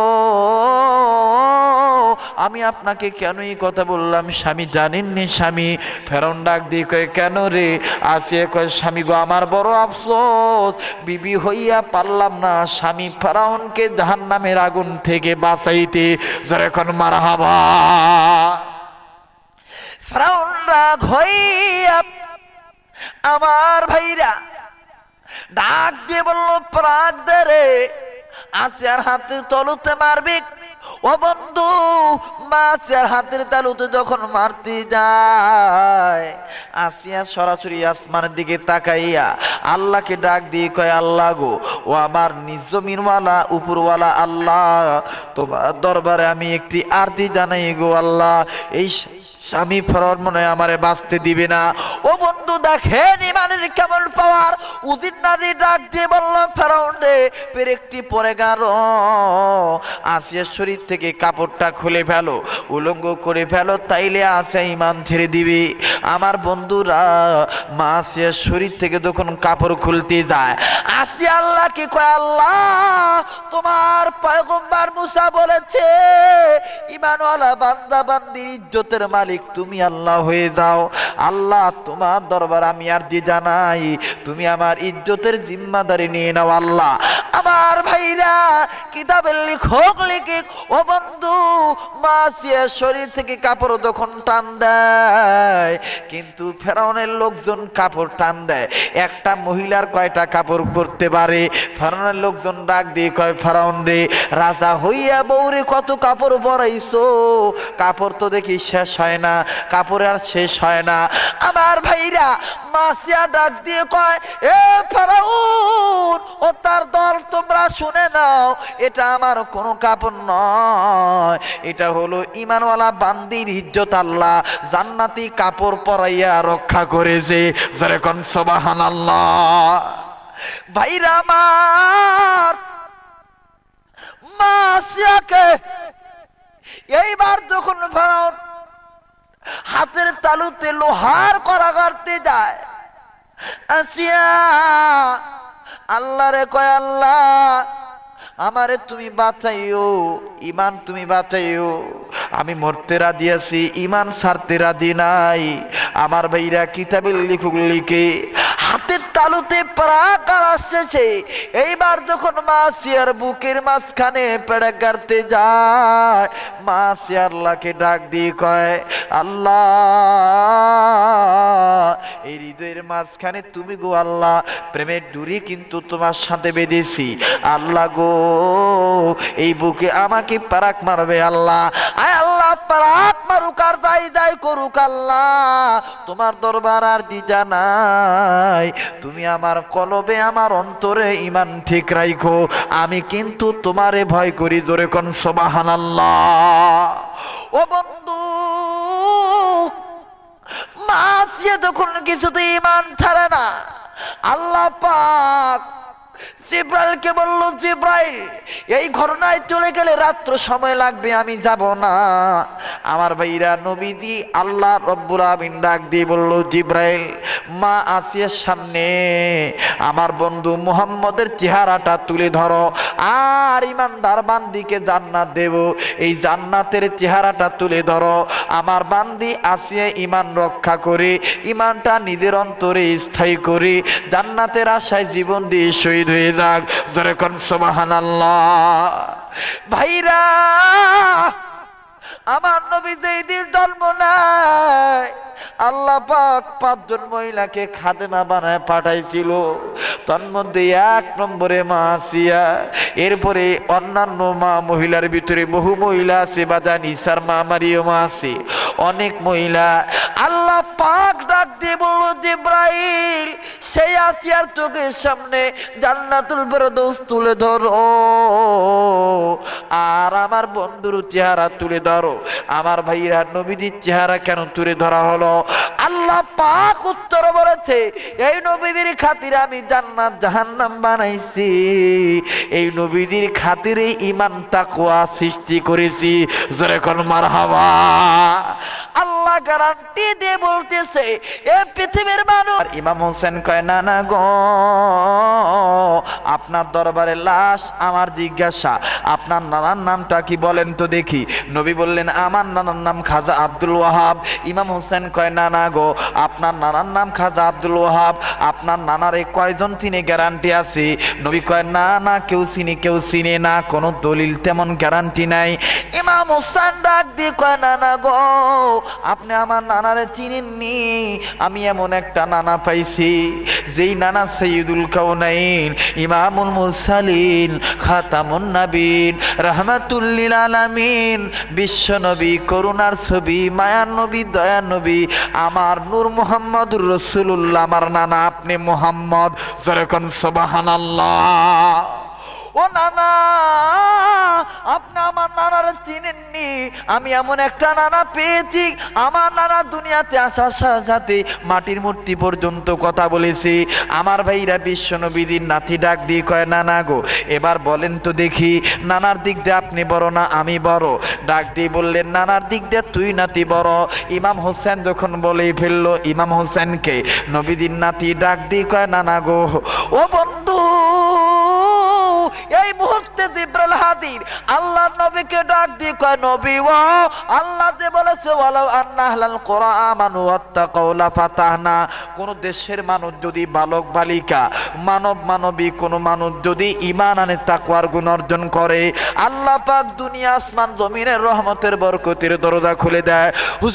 আমি আপনাকে কেন এই কথা বললাম স্বামী জানেননি স্বামী? ফেরাউন ডাক দিয়ে কয়, কেন রে? আসিয়া কয়, স্বামী গো, আমার বড় আফসোস, বিবি হইয়া পারলাম না স্বামী ফেরাউনকে জাহান্নামের আগুন থেকে বাঁচাইতে। যখন মারহাবা। ফেরাউন রাগ হইয়া আমার ভাইরা ডাক দিয়ে বলল, প্রাগ দে রে, আসিয়ার হাতে তলুতে মারবি। ও বন্ধু, মাসিয়ার হাতের তালুতে যখন মারতে যায়, আসিয়া সরাসরি আসমানের দিকে তাকাইয়া আল্লাহকে ডাক দিয়ে কয়, আল্লাহ গো, ও আমার নিজ জমিনওয়ালা উপরওয়ালা আল্লাহ, তোমার দরবারে আমি একটি আরতি জানাই গো আল্লাহ, এই স্বামী ফেরাউন মনে হয় আমারে বাঁচতে দিবে না। ও বন্ধু দেখেন ঈমানের কেমন পাওয়ার। উজির নাজির ডাক দিয়ে বলল, ফেরাউন রে, পেরেকটি পরে গেল, আসিয়ার শরীর থেকে কাপড়টা খুলে ফেলো, উলঙ্গ করে ফেলো, তাইলে আসিয়া ঈমান ছেড়ে দিবে। আমার বন্ধুরা মা আসিয়ার শরীর থেকে যখন কাপড় খুলতে যায়, আসিয়া আল্লাহকে কয়, আল্লাহ তোমার পয়গম্বর মুসা বলেছে ঈমানওয়ালা বান্দা বান্দির ইজ্জতের মালিক তুমি আল্লাহ হয়ে যাও। আল্লাহ তোমার দরবার আমি আর যে জানাই, তুমি আমার ইজ্জতের জিম্মাদারি নিয়ে নাও আল্লাহ। আমার ভাইরা কিতাবের লেখক লিখে, ও বন্ধু, মাসিয়ার শরীর থেকে কাপড় যখন টান দেয়, কিন্তু ফেরাউনের লোকজন কাপড় টান দেয়, একটা মহিলার কয়টা কাপড় পরতে পারে? ফেরাউনের লোকজন ডাক দিয়ে কয়, ফেরাউন রে, রাজা হইয়া বউরে কত কাপড় পরাইছো, কাপড় তো দেখি শেষ হয় না, কাপড় আর শেষ হয় না। আমার ভাইরা মাসিয়া ডাক দিয়ে কয়, এ ফেরাউন ও তার দল, তোমরা শুনে নাও, এটা আমার কোনো কাপড় নয়, এটা হলো ঈমানওয়ালা বান্দির ইজ্জত আল্লাহ জান্নাতি কাপড় পরাইয়া রক্ষা করেছে। যেরকম সুবহানাল্লাহ। ভাইরা আমার মাসিয়াকে এইবার যখন ফেরাউন হাতের তালুতে লোহার কড়া গাড়তে যায়, আসিয়া আল্লাহ রে কয়, আল্লাহ আমারে তুমি বাঁচাইও, ইমান তুমি বাঁচাইও। আমি মরতে রাজি আছি, ইমান ছাড়তে রাজি নাই। আমার ভাইরা কিতাবের লিখুক লিখে হাতের তালুতে প্রাকার আসছে। এইবার যখন মাসিয়ার বুকের মাঝখানে পেড়ে গাড়তে যায়, মাসি আল্লাহকে ডাক দিয়ে কয়, আল্লাহ এই হৃদয়ের মাঝখানে তুমি গো আল্লাহ, প্রেমের ডুরি কিন্তু তোমার সাথে বেঁধেছি। আল্লাহ গো এই বুকে আমাকে পারাক মারবে আল্লাহ। আয় আল্লাহ পারাক মারুক আর দায় দায় করুক আল্লাহ, তোমার দরবার আর দি জানাই। তুমি আমার কলবে আমার অন্তরে ইমান ঠিক রাখো, আমি কিন্তু তোমারে ভয় করি। জোরে কোন সুবহানাল্লাহ। ও বন্ধু, মাসিয়া যখন কিছুতে ইমান ছাড়ে না, আল্লাহ পাক জিব্রাইলকে বলল, জিব্রাইল এই ঘটনায় চলে গেলে রাত্র সময় লাগবে, আমি যাব না। আমার ভাইরা নবীজি আল্লাহ রব্বুল আমিন ডাক দিয়ে বলল, জিব্রাইল মা আসিয়ার সামনে আমার বন্ধু মুহাম্মদের চেহারাটা তুলে ধরো, আর ইমানদার বান্দিকে জান্নাত দেব। এই জান্নাতের চেহারাটা তুলে ধরো। আমার বান্দি আসিয়া ইমান রক্ষা করে, ইমানটা নিজের অন্তরে স্থায়ী করে জান্নাতের আশায় জীবন দিয়ে শহীদ হয়ে যাক। জোরে কোন সুবহানাল্লাহ। ভাইরা আমার নবী যেই দিন জন্ম নেয়, আল্লাহ পাক 5 জন মহিলাকে খাদেমা বানায় পাঠাইছিল। তার মধ্যে 1 নম্বরে মা আসিয়া, এরপরে অন্যান্য মা মহিলার ভিতরে বহু মহিলা আছে, বাজান ঈসার মা মারিয়ম আছে, অনেক মহিলা। আল্লাহ পাক ডাক দিয়ে বলল, জিব্রাইল সেই আসিয়ার চোখের সামনে জান্নাতুল ফেরদৌস তুলে ধরো, আর আমার বন্ধুর চেহারা তুলে ধরো। আমার ভাইরা নবীজির চেহারা কেন তুলে ধরা হলো? আল্লাহ পাক উত্তর বলেছে, এই নবীদের খাতিরে আমি জান্নাত জাহান্নাম বানাইছি, এই নবীদের খাতিরে ঈমান তাকওয়া সৃষ্টি করেছি। জোরে কোন মারহাবা। আল্লাহ গ্যারান্টি দিয়ে বলতেছে, এই পৃথিবীর মানুষ। ইমাম হোসেন কয়, না না গো, আপনার দরবারে লাশ, আমার জিজ্ঞাসা আপনার নানার নামটা কি বলেন তো দেখি। নবী বললেন, আমার নানার নাম খাজা আব্দুল ওয়াহাব। ইমাম হোসেন কয়, না না গো, আপনার নানার নাম খাজা আব্দুল ওয়াহাব, আপনার নানারে কয়জন চিনে গ্যারান্টি আছে? নবী কয়, না না, কেউ চিনে না, কোনো দলিল তেমন গ্যারান্টি নাই। ইমাম হোসেন ডাক দিয়ে কয়, না না গো, আপনি আমার নানারে চিনেননি। আমি এমন একটা নানা পাইছি, যেই নানা সাইয়্যিদুল কাউনাইন, ইমামুল মুরসালিন, খাতামুন নবীন, রাহমাতুল লিল আলামিন, বিশ্ব নবী, করুণার ছবি, মায়ার নবী, দয়ার নবী, আমার নূর মুহাম্মদুর রাসূলুল্লাহ, আমার নানা আপনি মুহাম্মদ। জোরে কোন সুবহানাল্লাহ। ও নানা, আপনি আমার নানার চিনেননি। আমি এমন একটা নানা পেয়েছি, আমার নানা দুনিয়াতে আসার সাথে মাটির মূর্তি পর্যন্ত কথা বলেছি। আমার ভাইরা বিশ্ব নবীদের নাতি ডাক দিয়ে কয়, নানা গো, এবার বলেন তো দেখি, নানার দিক দিয়ে আপনি বড় না আমি বড়? ডাক দিয়ে বললেন, নানার দিক দিয়ে তুই নাতি বড়। ইমাম হোসেন যখন বলেই ফেললো ইমাম হোসেনকে, নবীদের নাতি ডাক দিয়ে কয়, নানা গো, ও বন্ধু, এই মুহূর্তে জিবরাইল হাজির। আল্লাহ নবীকে ডাক দিয়ে কয়, নবী ও আল্লাহ যে বলেছে, ওয়ালাউ আন্না আহলাল কুরআ আমানু ওয়াত্তাকাউ লাফাতাহনা, কোন দেশের মানুষ যদি, বালক বালিকা, মানব মানবী কোন মানুষ যদি ঈমান আনে, তাকওয়ার গুণ অর্জন করে, আল্লাহ পাক দুনিয়া আসমান জমিনের রহমতের বরকতের দরজা খুলে দেয়।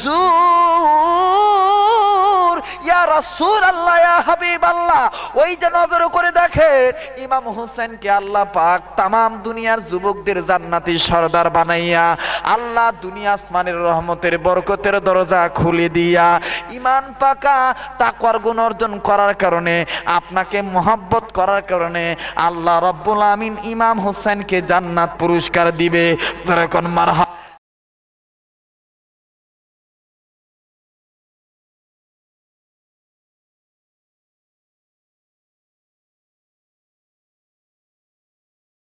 হুজুর, ইয়া রাসূলুল্লাহ, ইয়া হাবিবাল্লাহ, ওই যে নজর করে দেখেন, ইমাম হোসেনকে আল্লাহ পাক তামাম দুনিয়ার যুবকদের জান্নাতি সরদার বানাইয়া, আল্লাহ দুনিয়া আসমানের রহমতের বরকতের দরজা খুলে দিয়া, ঈমান পাকা, তাকওয়ার গুণ অর্জন করার কারণে, আপনাকে মহব্বত করার কারণে আল্লাহ রব্বুল আমিন ইমাম হোসেনকে জান্নাত পুরস্কার দিবে। যারা কোন মারহাবা।